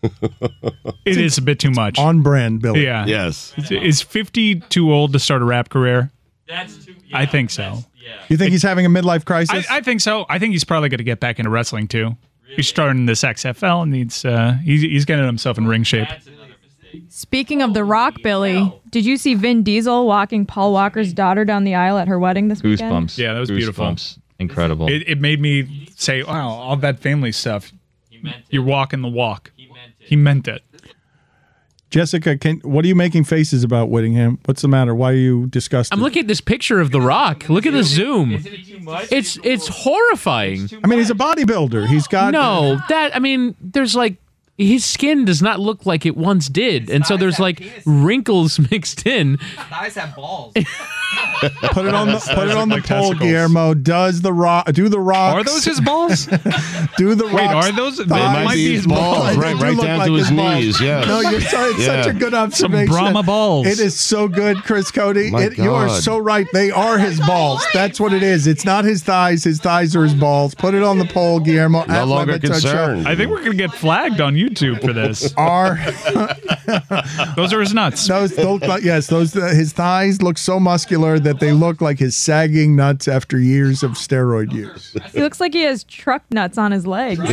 Speaker 7: It is a bit too much.
Speaker 5: On brand, Billy.
Speaker 7: Yeah.
Speaker 6: Yes.
Speaker 7: Is 50 too old to start a rap career?
Speaker 11: That's too.
Speaker 7: I think so.
Speaker 5: You think he's having a midlife crisis?
Speaker 7: I think so. I think he's probably going to get back into wrestling too. Really? He's starting this XFL and he's getting himself in ring shape.
Speaker 8: Speaking of The Rock, Billy, did you see Vin Diesel walking Paul Walker's daughter down the aisle at her wedding this weekend?
Speaker 10: Goosebumps.
Speaker 7: Yeah, that was beautiful.
Speaker 10: Incredible.
Speaker 7: It made me say, wow, all that family stuff. You're walking the walk. He meant it.
Speaker 5: Jessica, what are you making faces about, Whittingham? What's the matter? Why are you disgusted?
Speaker 11: I'm looking at this picture of The Rock. Look at the zoom. It's horrifying.
Speaker 5: I mean, he's a bodybuilder. He's got
Speaker 11: there's like his skin does not look like it once did, and so there's like wrinkles mixed in.
Speaker 9: Thighs have balls.
Speaker 5: Put it on the
Speaker 7: like
Speaker 5: poll,
Speaker 7: testicles.
Speaker 5: Guillermo. Do the Rock?
Speaker 7: Are those his balls?
Speaker 5: Do the
Speaker 7: Wait,
Speaker 5: Rock's
Speaker 7: are those? They
Speaker 5: thighs?
Speaker 7: might be his balls.
Speaker 6: Right
Speaker 5: They do look
Speaker 6: down
Speaker 5: like
Speaker 6: to his
Speaker 5: balls.
Speaker 6: knees. Yeah.
Speaker 5: No, it's such a good observation.
Speaker 7: Brahma balls.
Speaker 5: It is so good, Chris Cody.
Speaker 6: My
Speaker 5: You are
Speaker 6: God.
Speaker 5: so right. They are his balls. That's what it is. It's not his thighs. His thighs are his balls. Put it on the poll, Guillermo.
Speaker 6: No
Speaker 5: at
Speaker 6: longer
Speaker 5: Levitard Show.
Speaker 6: concerned.
Speaker 7: I think we're going to get flagged on YouTube for this. Those are his nuts.
Speaker 5: Those his thighs look so muscular that they look like his sagging nuts after years of steroid use.
Speaker 8: He looks like he has truck nuts on his legs.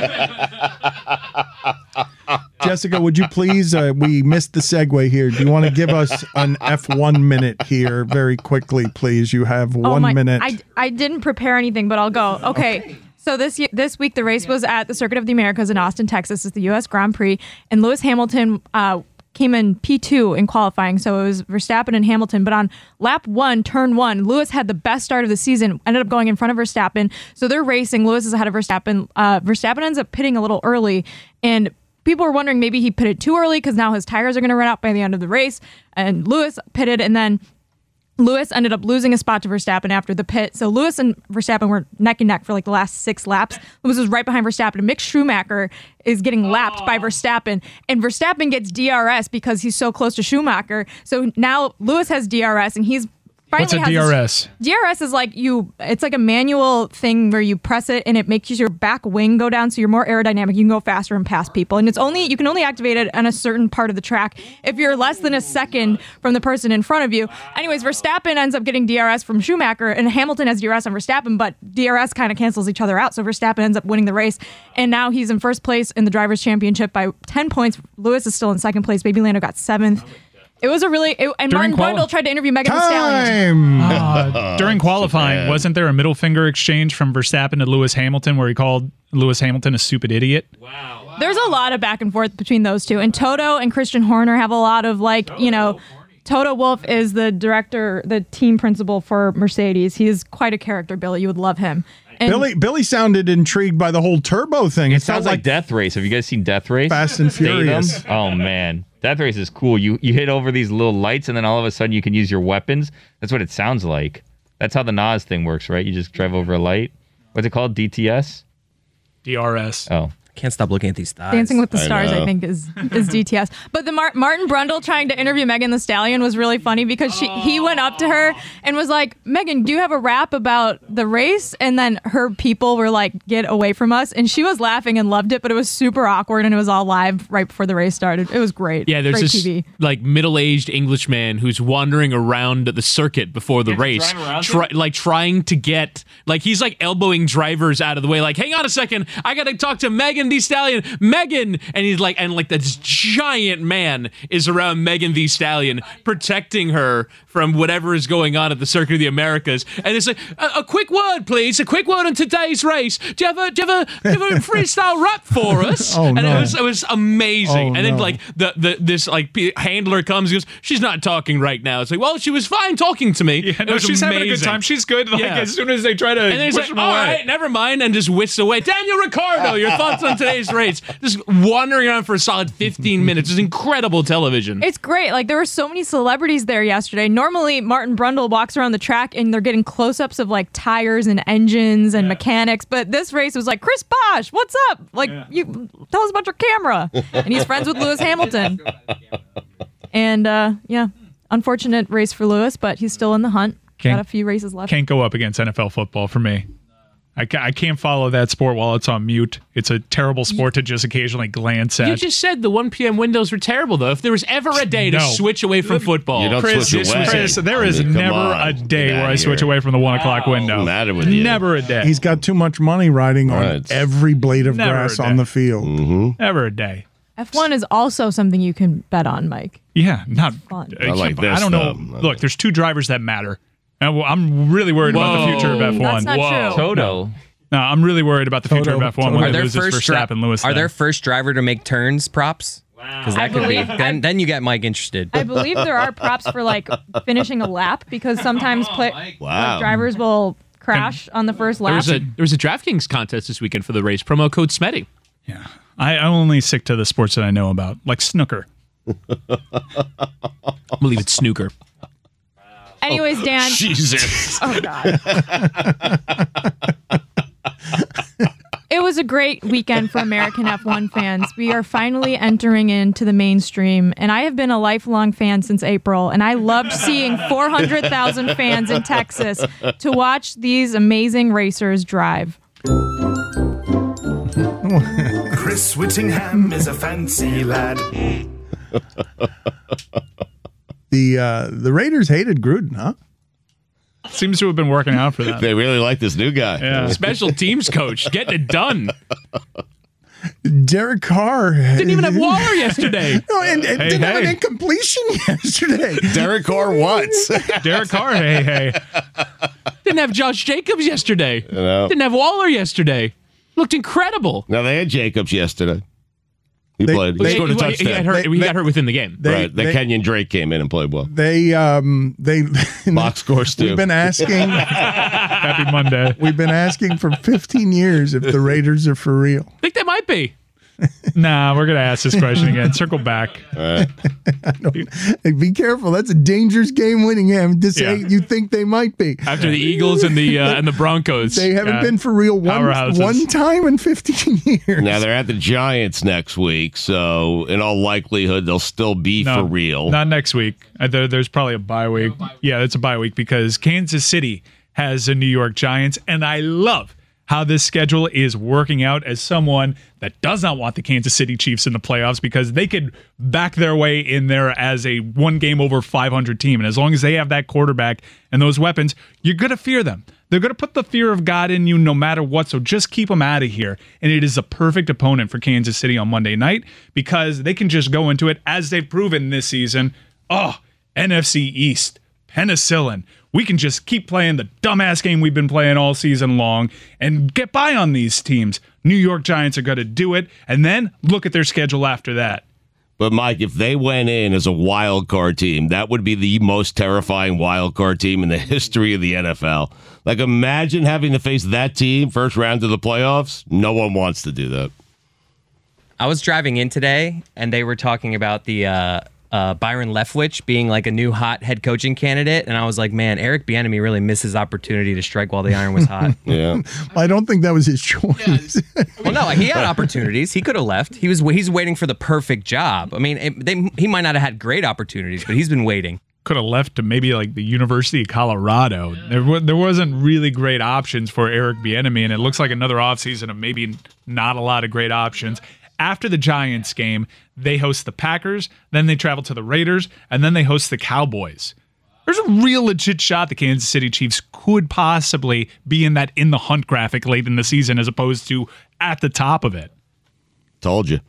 Speaker 5: Jessica, would you please? We missed the segue here. Do you want to give us an F1 minute here, very quickly, please? You have 1 minute.
Speaker 8: I didn't prepare anything, but I'll go. Okay. So this week the race was at the Circuit of the Americas in Austin, Texas. It's the U.S. Grand Prix, and Lewis Hamilton came in P2 in qualifying, so it was Verstappen and Hamilton. But on lap 1, turn 1, Lewis had the best start of the season, ended up going in front of Verstappen. So they're racing. Lewis is ahead of Verstappen. Verstappen ends up pitting a little early, and people were wondering maybe he pitted too early because now his tires are going to run out by the end of the race. And Lewis pitted, and then Lewis ended up losing a spot to Verstappen after the pit. So Lewis and Verstappen were neck and neck for like the last 6 laps. Lewis was right behind Verstappen. Mick Schumacher is getting lapped by Verstappen. And Verstappen gets DRS because he's so close to Schumacher. So now Lewis has DRS and he's finally
Speaker 7: What's a DRS?
Speaker 8: DRS is like it's like a manual thing where you press it and it makes your back wing go down so you're more aerodynamic. You can go faster and pass people. And you can only activate it on a certain part of the track if you're less than a second from the person in front of you. Anyways, Verstappen ends up getting DRS from Schumacher and Hamilton has DRS on Verstappen, but DRS kind of cancels each other out. So Verstappen ends up winning the race. And now he's in first place in the Drivers' Championship by 10 points. Lewis is still in second place. Baby Lando got 7th. It was and Martin Brundle tried to interview Megan Thee Stallion.
Speaker 7: During qualifying, wasn't there a middle finger exchange from Verstappen to Lewis Hamilton where he called Lewis Hamilton a stupid idiot?
Speaker 11: Wow.
Speaker 8: There's a lot of back and forth between those two. And Toto and Christian Horner have a lot of Toto Wolff is the director, the team principal for Mercedes. He is quite a character, Billy. You would love him. And
Speaker 5: Billy sounded intrigued by the whole turbo thing.
Speaker 10: It sounds like Death Race. Have you guys seen Death Race?
Speaker 5: Fast and Furious.
Speaker 10: Statham? Oh man, Death Race is cool. You hit over these little lights, and then all of a sudden you can use your weapons. That's what it sounds like. That's how the Nas thing works, right? You just drive over a light. What's it called? DTS?
Speaker 7: DRS.
Speaker 10: Oh.
Speaker 9: Can't stop looking at these thighs.
Speaker 8: Dancing with the Stars, I think, is DTS. But the Martin Brundle trying to interview Megan Thee Stallion was really funny because he went up to her and was like, Megan, do you have a rap about the race? And then her people were like, get away from us. And she was laughing and loved it, but it was super awkward and it was all live right before the race started. It was great.
Speaker 11: Yeah, there's
Speaker 8: great
Speaker 11: this
Speaker 8: TV.
Speaker 11: like middle-aged Englishman who's wandering around the circuit before the race, trying to get, like he's like elbowing drivers out of the way, like, hang on a second, I gotta talk to Megan Thee Stallion. Megan! And he's like, and like this giant man is around Megan Thee Stallion, protecting her from whatever is going on at the Circuit of the Americas. And it's like, a quick word, please. A quick word on today's race. Do you have a freestyle rap for us?
Speaker 5: Oh,
Speaker 11: and
Speaker 5: no.
Speaker 11: it was amazing.
Speaker 5: Oh,
Speaker 11: and then
Speaker 5: no.
Speaker 11: like this like handler comes and goes, she's not talking right now. It's like, well, she was fine talking to me.
Speaker 7: Yeah,
Speaker 11: It
Speaker 7: no,
Speaker 11: was
Speaker 7: she's having a good
Speaker 11: amazing.
Speaker 7: time. She's good. Like
Speaker 11: Yeah.
Speaker 7: as soon as they try to
Speaker 11: And then he's
Speaker 7: push
Speaker 11: like,
Speaker 7: him
Speaker 11: all
Speaker 7: away.
Speaker 11: right, never mind, and just whisks away. Daniel Ricciardo, your thoughts on today's race? Just wandering around for a solid 15 minutes. It's incredible television.
Speaker 8: It's great. Like there were so many celebrities there yesterday. Normally, Martin Brundle walks around the track and they're getting close-ups of like tires and engines and mechanics. But this race was like, Chris Bosh, what's up? Like, you tell us about your camera. And he's friends with Lewis Hamilton. And unfortunate race for Lewis, but he's still in the hunt. Got a few races left.
Speaker 7: Can't go up against NFL football for me. I can't follow that sport while it's on mute. It's a terrible sport to just occasionally glance at.
Speaker 11: You just said the 1 p.m. windows were terrible, though. If there was ever a day to
Speaker 7: No.
Speaker 11: switch away from football,
Speaker 6: You don't
Speaker 7: Chris,
Speaker 6: switch away.
Speaker 7: Chris, there is
Speaker 6: Come
Speaker 7: never
Speaker 6: on.
Speaker 7: a day
Speaker 6: Get
Speaker 7: where
Speaker 6: outta
Speaker 7: I switch
Speaker 6: here.
Speaker 7: away from the 1 o'clock window.
Speaker 6: What's the matter with you?
Speaker 7: Never a day.
Speaker 5: He's got too much money riding on
Speaker 6: Right.
Speaker 5: every blade of
Speaker 7: Never
Speaker 5: grass
Speaker 7: a
Speaker 5: on
Speaker 7: day.
Speaker 5: the field.
Speaker 7: Never a day.
Speaker 8: F1 is also something you can bet on, Mike.
Speaker 7: Yeah, not
Speaker 8: Fun.
Speaker 6: I like this,
Speaker 7: I don't know.
Speaker 6: though.
Speaker 7: Look, there's two drivers that matter. And I'm really worried about the future of F1.
Speaker 8: That's not true.
Speaker 10: Toto.
Speaker 7: No, I'm really worried about the future of F1 when
Speaker 9: Are
Speaker 7: it
Speaker 9: their
Speaker 7: loses
Speaker 9: first
Speaker 7: Verstappen, Lewis.
Speaker 9: Are
Speaker 7: then.
Speaker 9: their first driver to make turns props? Because that could be. Then you get Mike interested.
Speaker 8: I believe there are props for like finishing a lap because sometimes like, drivers will crash on the first lap.
Speaker 11: there was a DraftKings contest this weekend for the race. Promo code Smetty.
Speaker 7: Yeah, I only stick to the sports that I know about, like snooker.
Speaker 11: I believe it's snooker.
Speaker 8: Anyways, Dan.
Speaker 6: Jesus.
Speaker 8: Oh God. It was a great weekend for American F1 fans. We are finally entering into the mainstream, and I have been a lifelong fan since April, and I loved seeing 400,000 fans in Texas to watch these amazing racers drive.
Speaker 14: Chris Whittingham is a fancy lad.
Speaker 5: The Raiders hated Gruden, huh?
Speaker 7: Seems to have been working out for them.
Speaker 6: They really like this new guy.
Speaker 7: Yeah.
Speaker 11: Special teams coach getting it done.
Speaker 5: Derek Carr
Speaker 11: Didn't even have Waller yesterday.
Speaker 5: No, and didn't have an incompletion yesterday.
Speaker 6: Derek Carr what?
Speaker 7: Derek Carr, hey.
Speaker 11: Didn't have Josh Jacobs yesterday.
Speaker 6: know.
Speaker 11: Didn't have Waller yesterday. Looked incredible.
Speaker 6: Now, they had Jacobs yesterday. He played. He scored a touchdown.
Speaker 11: He got hurt within the game.
Speaker 6: The Kenyon Drake came in and played well.
Speaker 5: They
Speaker 6: box scores too.
Speaker 5: We've been asking.
Speaker 7: Happy Monday.
Speaker 5: We've been asking for 15 years if the Raiders are for real.
Speaker 11: I think they might be.
Speaker 7: Nah, we're gonna ask this question again. Circle back.
Speaker 5: Be careful. That's a dangerous game, Whittingham. To say you think they might be
Speaker 11: After the Eagles and the Broncos.
Speaker 5: They haven't been for real one time in 15 years.
Speaker 6: Now they're at the Giants next week, so in all likelihood they'll still be for real.
Speaker 7: Not next week. There's probably a bye week. Yeah, it's a bye week because Kansas City has the New York Giants, and I love how this schedule is working out as someone that does not want the Kansas City Chiefs in the playoffs because they could back their way in there as a one game over 500 team. And as long as they have that quarterback and those weapons, you're going to fear them. They're going to put the fear of God in you no matter what. So just keep them out of here. And it is a perfect opponent for Kansas City on Monday night because they can just go into it as they've proven this season. Oh, NFC East, penicillin. We can just keep playing the dumbass game we've been playing all season long and get by on these teams. New York Giants are going to do it, and then look at their schedule after that.
Speaker 6: But, Mike, if they went in as a wild card team, that would be the most terrifying wild card team in the history of the NFL. Like, imagine having to face that team first round of the playoffs. No one wants to do that.
Speaker 9: I was driving in today, and they were talking about the Byron Leftwich being like a new hot head coaching candidate, and I was like, man, Eric Bieniemy really missed his opportunity to strike while the iron was hot.
Speaker 6: Yeah,
Speaker 5: I don't think that was his choice.
Speaker 9: Well, no, he had opportunities. He could have left. He's waiting for the perfect job. I mean, he might not have had great opportunities, but he's been waiting.
Speaker 7: Could have left to maybe like the University of Colorado. There wasn't really great options for Eric Bieniemy, and it looks like another offseason of maybe not a lot of great options. After the Giants game, they host the Packers, then they travel to the Raiders, and then they host the Cowboys. There's a real legit shot the Kansas City Chiefs could possibly be in the hunt graphic late in the season as opposed to at the top of it.
Speaker 6: Told you.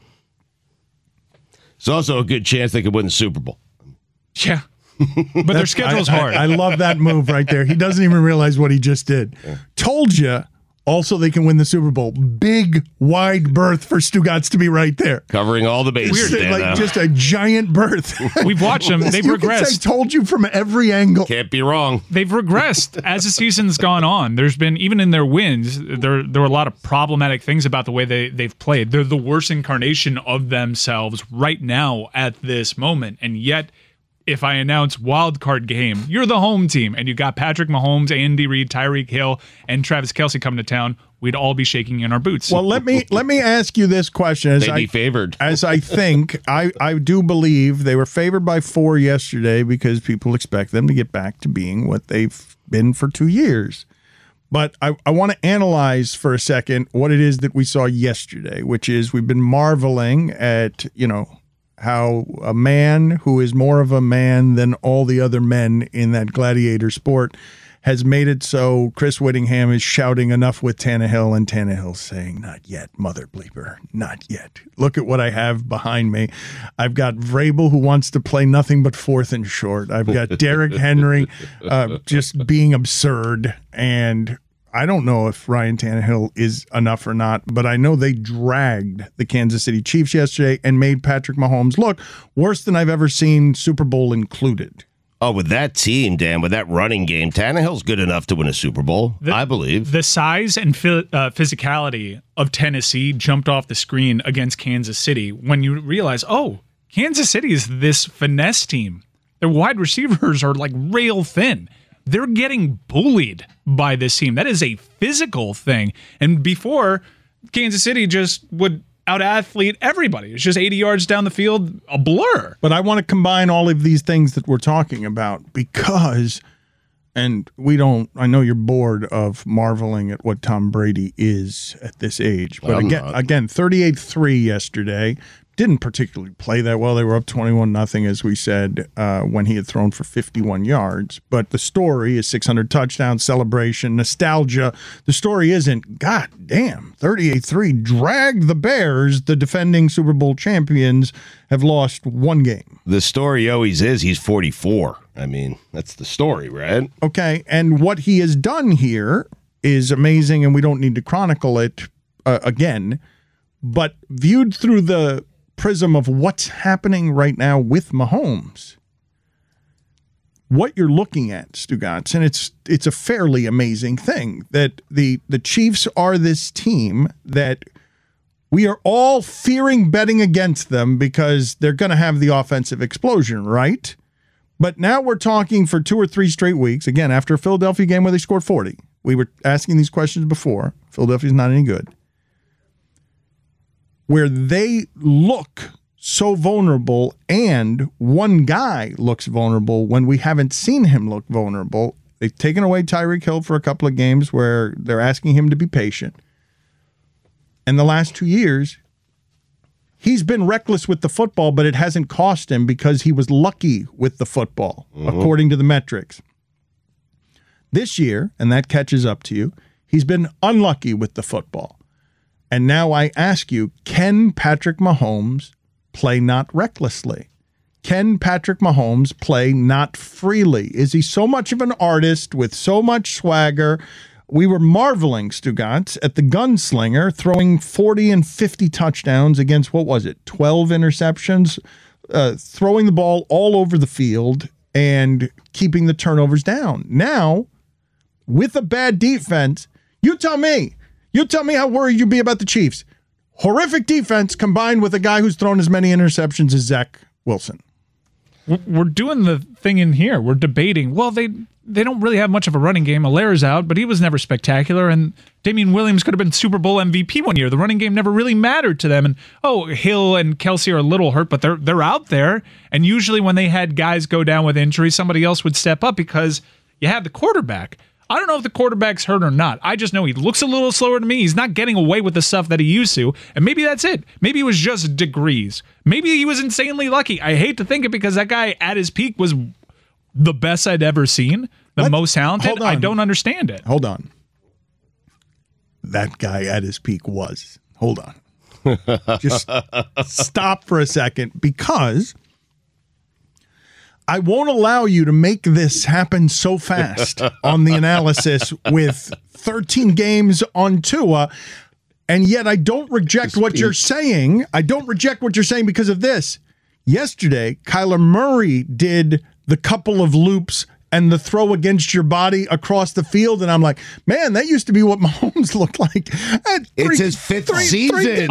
Speaker 6: It's also a good chance they could win the Super Bowl.
Speaker 7: Yeah. But their schedule's hard.
Speaker 5: I love that move right there. He doesn't even realize what he just did. Yeah. Told you. Also, they can win the Super Bowl. Big, wide berth for Stugotz to be right there.
Speaker 6: Covering all the bases.
Speaker 5: Weird, like just a giant berth.
Speaker 7: We've watched them. They've regressed.
Speaker 5: I told you from every angle.
Speaker 6: Can't be wrong.
Speaker 7: They've regressed as the season's gone on. There's been, even in their wins, there were a lot of problematic things about the way they've played. They're the worst incarnation of themselves right now at this moment. And yet, if I announce wild card game, you're the home team, and you got Patrick Mahomes, Andy Reid, Tyreek Hill, and Travis Kelce coming to town, we'd all be shaking in our boots.
Speaker 5: Well, let me ask you this question.
Speaker 6: They'd be favored.
Speaker 5: As I think, I do believe they were favored by 4 yesterday because people expect them to get back to being what they've been for 2 years. But I want to analyze for a second what it is that we saw yesterday, which is we've been marveling at, how a man who is more of a man than all the other men in that gladiator sport has made it so Chris Whittingham is shouting enough with Tannehill, and Tannehill's saying, not yet, mother bleeper, not yet. Look at what I have behind me. I've got Vrabel, who wants to play nothing but fourth and short. I've got Derrick Henry just being absurd, and I don't know if Ryan Tannehill is enough or not, but I know they dragged the Kansas City Chiefs yesterday and made Patrick Mahomes look worse than I've ever seen, Super Bowl included.
Speaker 6: Oh, with that team, Dan, with that running game, Tannehill's good enough to win a Super Bowl, I believe.
Speaker 7: The size and physicality of Tennessee jumped off the screen against Kansas City when you realize, Kansas City is this finesse team. Their wide receivers are like rail thin. They're getting bullied by this team. That is a physical thing. And before, Kansas City just would out-athlete everybody. It's just 80 yards down the field, a blur.
Speaker 5: But I want to combine all of these things that we're talking about because, and I know you're bored of marveling at what Tom Brady is at this age. But again, 38-3 yesterday. Didn't particularly play that well. They were up 21-0, as we said, when he had thrown for 51 yards. But the story is 600 touchdowns, celebration, nostalgia. The story isn't, God damn, 38-3 dragged the Bears. The defending Super Bowl champions have lost one game.
Speaker 6: The story always is he's 44. I mean, that's the story, right?
Speaker 5: Okay, and what he has done here is amazing, and we don't need to chronicle it again. But viewed through the prism of what's happening right now with Mahomes, what you're looking at, Stugotz, and it's a fairly amazing thing that the Chiefs are this team that we are all fearing betting against them because they're going to have the offensive explosion, right? But now we're talking for 2 or 3 straight weeks, again, after a Philadelphia game where they scored 40. We were asking these questions before. Philadelphia's not any good. Where they look so vulnerable and one guy looks vulnerable when we haven't seen him look vulnerable. They've taken away Tyreek Hill for a couple of games where they're asking him to be patient. And the last 2 years, he's been reckless with the football, but it hasn't cost him because he was lucky with the football, according to the metrics. This year, and that catches up to you, he's been unlucky with the football. And now I ask you, can Patrick Mahomes play not recklessly? Can Patrick Mahomes play not freely? Is he so much of an artist with so much swagger, we were marveling, Stugotz, at the gunslinger throwing 40 and 50 touchdowns against, 12 interceptions, throwing the ball all over the field and keeping the turnovers down. Now, with a bad defense, you tell me how worried you'd be about the Chiefs. Horrific defense combined with a guy who's thrown as many interceptions as Zach Wilson.
Speaker 7: We're doing the thing in here. We're debating. Well, they don't really have much of a running game. Allaire's out, but he was never spectacular. And Damian Williams could have been Super Bowl MVP one year. The running game never really mattered to them. And Hill and Kelsey are a little hurt, but they're out there. And usually when they had guys go down with injury, somebody else would step up because you have the quarterback. I don't know if the quarterback's hurt or not. I just know he looks a little slower to me. He's not getting away with the stuff that he used to. And maybe that's it. Maybe it was just degrees. Maybe he was insanely lucky. I hate to think it because that guy at his peak was the best I'd ever seen, the most talented. I don't understand it.
Speaker 5: Hold on. That guy at his peak was. Hold on. Just stop for a second because I won't allow you to make this happen so fast on the analysis with 13 games on Tua. And yet I don't reject what you're saying. I don't reject what you're saying because of this. Yesterday, Kyler Murray did the couple of loops and the throw against your body across the field. And I'm like, man, that used to be what Mahomes looked like.
Speaker 6: It's his fifth season.
Speaker 5: 3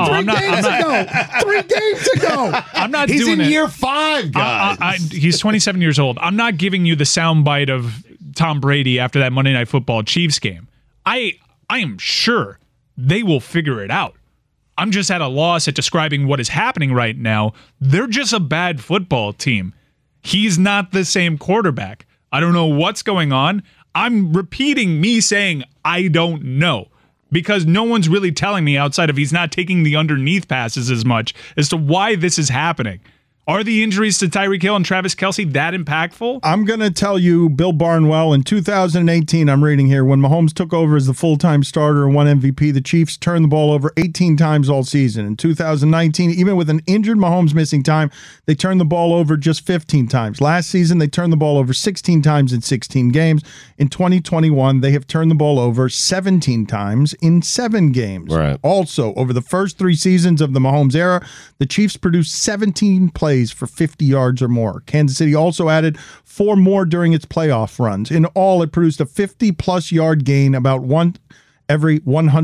Speaker 5: games ago.
Speaker 7: I'm not
Speaker 6: He's
Speaker 7: doing
Speaker 6: in
Speaker 7: it.
Speaker 6: year 5, guys.
Speaker 7: He's 27 years old. I'm not giving you the soundbite of Tom Brady after that Monday Night Football Chiefs game. I am sure they will figure it out. I'm just at a loss at describing what is happening right now. They're just a bad football team. He's not the same quarterback. I don't know what's going on. I'm repeating me saying I don't know because no one's really telling me outside of he's not taking the underneath passes as much as to why this is happening. Are the injuries to Tyreek Hill and Travis Kelce that impactful?
Speaker 5: I'm going to tell you, Bill Barnwell, in 2018, I'm reading here, when Mahomes took over as the full-time starter and won MVP, the Chiefs turned the ball over 18 times all season. In 2019, even with an injured Mahomes missing time, they turned the ball over just 15 times. Last season, they turned the ball over 16 times in 16 games. In 2021, they have turned the ball over 17 times in 7 games.
Speaker 6: Right.
Speaker 5: Also, over the first 3 seasons of the Mahomes era, the Chiefs produced 17 plays for 50 yards or more. Kansas City also added 4 more during its playoff runs. In all, it produced a 50-plus yard gain about one every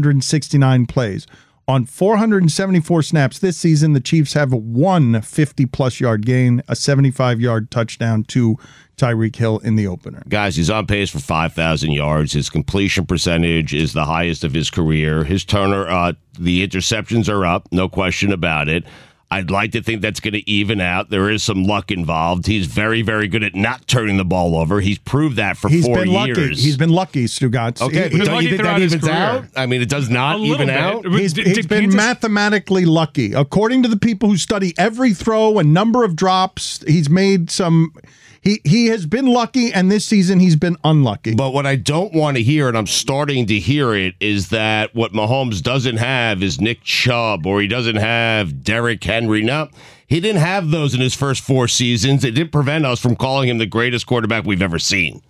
Speaker 5: 169 plays. On 474 snaps this season, the Chiefs have one 50-plus yard gain, a 75-yard touchdown to Tyreek Hill in the opener.
Speaker 6: Guys, he's on pace for 5,000 yards. His completion percentage is the highest of his career. His the interceptions are up, no question about it. I'd like to think that's going to even out. There is some luck involved. He's very, very good at not turning the ball over. He's proved that for 4 years.
Speaker 5: He's been lucky, Stugotz.
Speaker 6: Okay, but don't you think that evens out? I mean, it does not even out?
Speaker 5: He's been mathematically lucky. According to the people who study every throw and number of drops, he's made some... He has been lucky, and this season he's been unlucky.
Speaker 6: But what I don't want to hear, and I'm starting to hear it, is that what Mahomes doesn't have is Nick Chubb, or he doesn't have Derrick Henry. No, he didn't have those in his first 4 seasons. It didn't prevent us from calling him the greatest quarterback we've ever seen.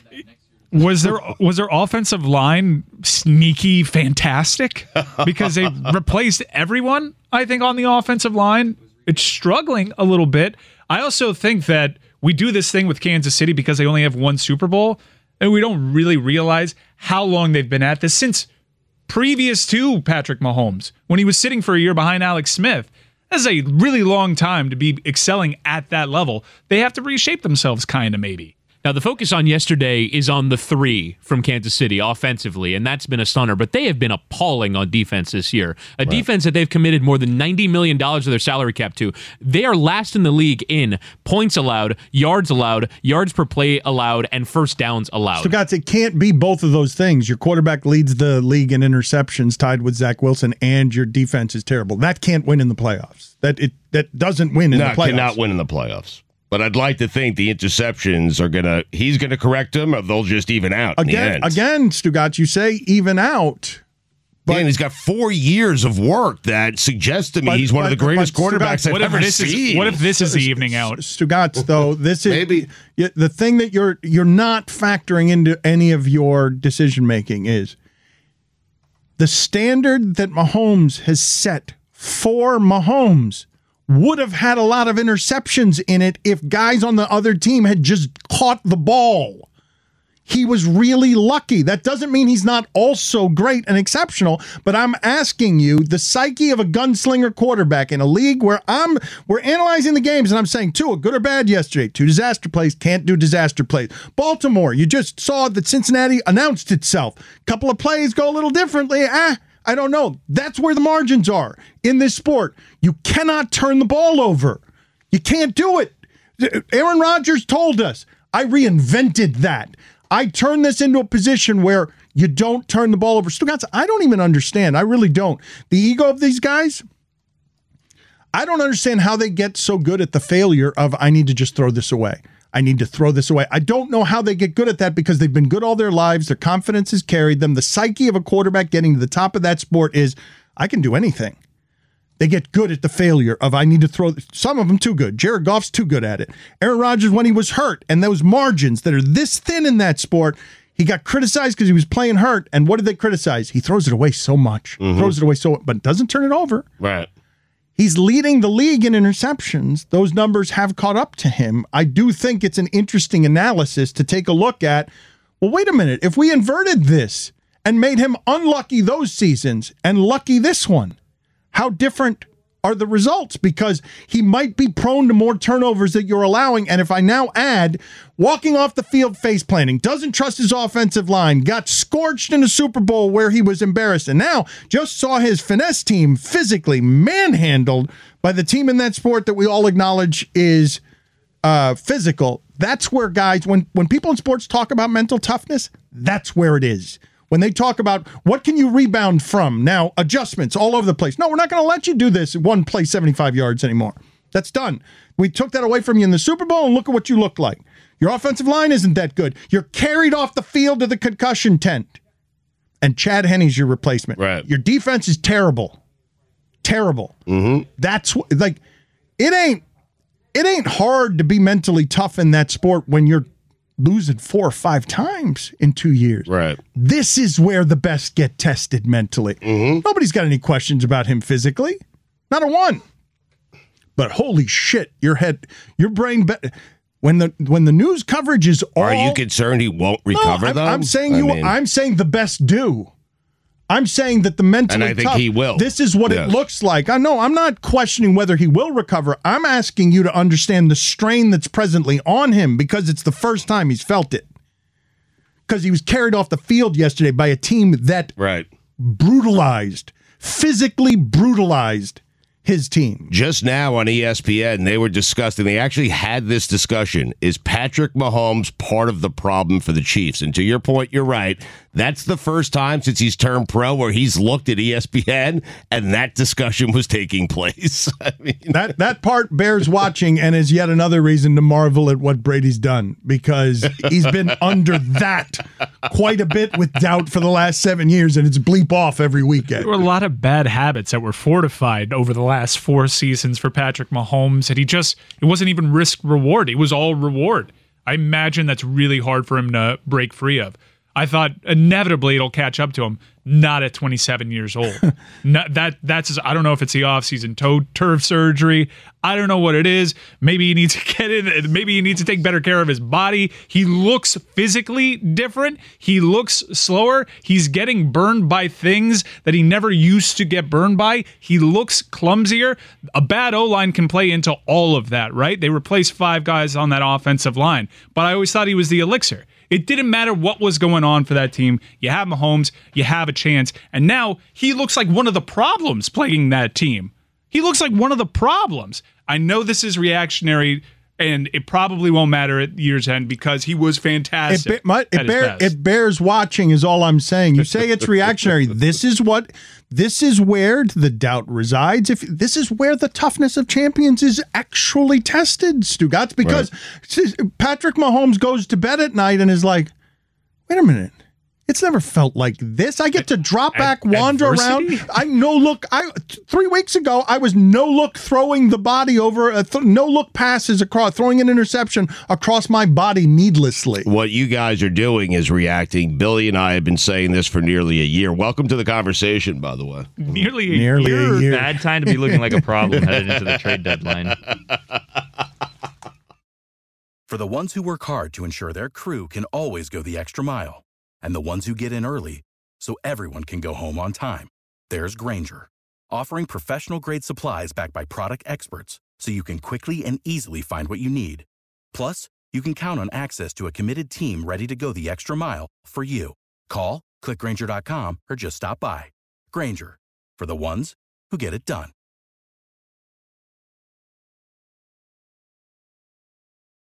Speaker 7: Was their offensive line sneaky fantastic? Because they replaced everyone, I think, on the offensive line. It's struggling a little bit. I also think that we do this thing with Kansas City because they only have 1 Super Bowl, and we don't really realize how long they've been at this since previous to Patrick Mahomes, when he was sitting for a year behind Alex Smith. That's a really long time to be excelling at that level. They have to reshape themselves, kind of, maybe.
Speaker 11: Now, the focus on yesterday is on the 3 from Kansas City offensively, and that's been a stunner, but they have been appalling on defense this year. A defense that they've committed more than $90 million of their salary cap to. They are last in the league in points allowed, yards per play allowed, and first downs allowed.
Speaker 5: Stugotz, it can't be both of those things. Your quarterback leads the league in interceptions tied with Zach Wilson, and your defense is terrible. That can't win in the playoffs. That doesn't win in the playoffs.
Speaker 6: Cannot win in the playoffs. But I'd like to think the interceptions are he's going to correct them, or they'll just even out in the end.
Speaker 5: Again, Stugotz, you say even out,
Speaker 6: And he's got 4 years of work that suggests to me he's one of the greatest quarterbacks I've ever seen.
Speaker 7: What if this is the evening out?
Speaker 5: Stugotz, though, this is the thing that you're not factoring into any of your decision making is the standard that Mahomes has set for Mahomes would have had a lot of interceptions in it if guys on the other team had just caught the ball. He was really lucky. That doesn't mean he's not also great and exceptional, but I'm asking you, the psyche of a gunslinger quarterback in a league where we're analyzing the games and I'm saying, Tua, good or bad yesterday? 2 disaster plays, can't do disaster plays. Baltimore, you just saw that Cincinnati announced itself. Couple of plays go a little differently. I don't know. That's where the margins are in this sport. You cannot turn the ball over. You can't do it. Aaron Rodgers told us, I reinvented that. I turned this into a position where you don't turn the ball over. Stugotz, I don't even understand. I really don't. The ego of these guys, I don't understand how they get so good at the failure of, I need to just throw this away. I need to throw this away. I don't know how they get good at that because they've been good all their lives. Their confidence has carried them. The psyche of a quarterback getting to the top of that sport is, I can do anything. They get good at the failure of, I need to throw. Some of them too good. Jared Goff's too good at it. Aaron Rodgers, when he was hurt, and those margins that are this thin in that sport, he got criticized because he was playing hurt. And what did they criticize? He throws it away so much. Throws it away but doesn't turn it over.
Speaker 6: Right.
Speaker 5: He's leading the league in interceptions. Those numbers have caught up to him. I do think it's an interesting analysis to take a look at. Well, wait a minute. If we inverted this and made him unlucky those seasons and lucky this one, how different are the results? Because he might be prone to more turnovers that you're allowing. And if I now add walking off the field face planting, doesn't trust his offensive line, got scorched in a Super Bowl where he was embarrassed, and now just saw his finesse team physically manhandled by the team in that sport that we all acknowledge is physical. That's where guys, when people in sports talk about mental toughness, that's where it is. When they talk about what can you rebound from? Now, adjustments all over the place. No, we're not going to let you do this one play 75 yards anymore. That's done. We took that away from you in the Super Bowl, and look at what you look like. Your offensive line isn't that good. You're carried off the field to the concussion tent. And Chad Henne's your replacement.
Speaker 6: Right.
Speaker 5: Your defense is terrible. Terrible. That's like, it ain't hard to be mentally tough in that sport when you're losing 4 or 5 times in 2 years.
Speaker 6: Right.
Speaker 5: This is where the best get tested mentally. Nobody's got any questions about him physically. Not a one. But holy shit, your brain when the news coverage is all.
Speaker 6: Are you concerned he won't recover though?
Speaker 5: I'm saying I'm saying the best do. I'm saying that the mentally
Speaker 6: and I think
Speaker 5: tough,
Speaker 6: he will.
Speaker 5: This is what it looks like. I know. I'm not questioning whether he will recover. I'm asking you to understand the strain that's presently on him because it's the first time he's felt it. Because he was carried off the field yesterday by a team that physically brutalized his team.
Speaker 6: Just now on ESPN, they were discussing, they actually had this discussion. Is Patrick Mahomes part of the problem for the Chiefs? And to your point, you're right. That's the first time since he's turned pro where he's looked at ESPN and that discussion was taking place. I mean,
Speaker 5: that part bears watching and is yet another reason to marvel at what Brady's done because he's been under that quite a bit with doubt for the last 7 years and it's bleep off every weekend.
Speaker 7: There were a lot of bad habits that were fortified over the last 4 seasons for Patrick Mahomes and it wasn't even risk reward. It was all reward. I imagine that's really hard for him to break free of. I thought inevitably it'll catch up to him. Not at 27 years old. That's I don't know if it's the offseason turf surgery. I don't know what it is. Maybe he needs to get in. Maybe he needs to take better care of his body. He looks physically different. He looks slower. He's getting burned by things that he never used to get burned by. He looks clumsier. A bad O-line can play into all of that, right? They replaced 5 guys on that offensive line, but I always thought he was the elixir. It didn't matter what was going on for that team. You have Mahomes, you have a chance, and now he looks like one of the problems plaguing that team. He looks like one of the problems. I know this is reactionary, and it probably won't matter at year's end because he was fantastic.
Speaker 5: It bears watching is all I'm saying. You say it's reactionary. This is where the doubt resides. If this is where the toughness of champions is actually tested, Stugotz, because Patrick Mahomes goes to bed at night and is like, wait a minute. It's never felt like this. I get to drop back, wander around. 3 weeks ago, I was no-look throwing the body over, no-look passes across, throwing an interception across my body needlessly.
Speaker 6: What you guys are doing is reacting. Billy and I have been saying this for nearly a year. Welcome to the conversation, by the way.
Speaker 7: Nearly a
Speaker 5: year.
Speaker 10: Bad time to be looking like a problem headed into the trade deadline.
Speaker 14: For the ones who work hard to ensure their crew can always go the extra mile, and the ones who get in early so everyone can go home on time, there's Grainger, offering professional-grade supplies backed by product experts so you can quickly and easily find what you need. Plus, you can count on access to a committed team ready to go the extra mile for you. Call, click Grainger.com, or just stop by. Grainger, for the ones who get it done.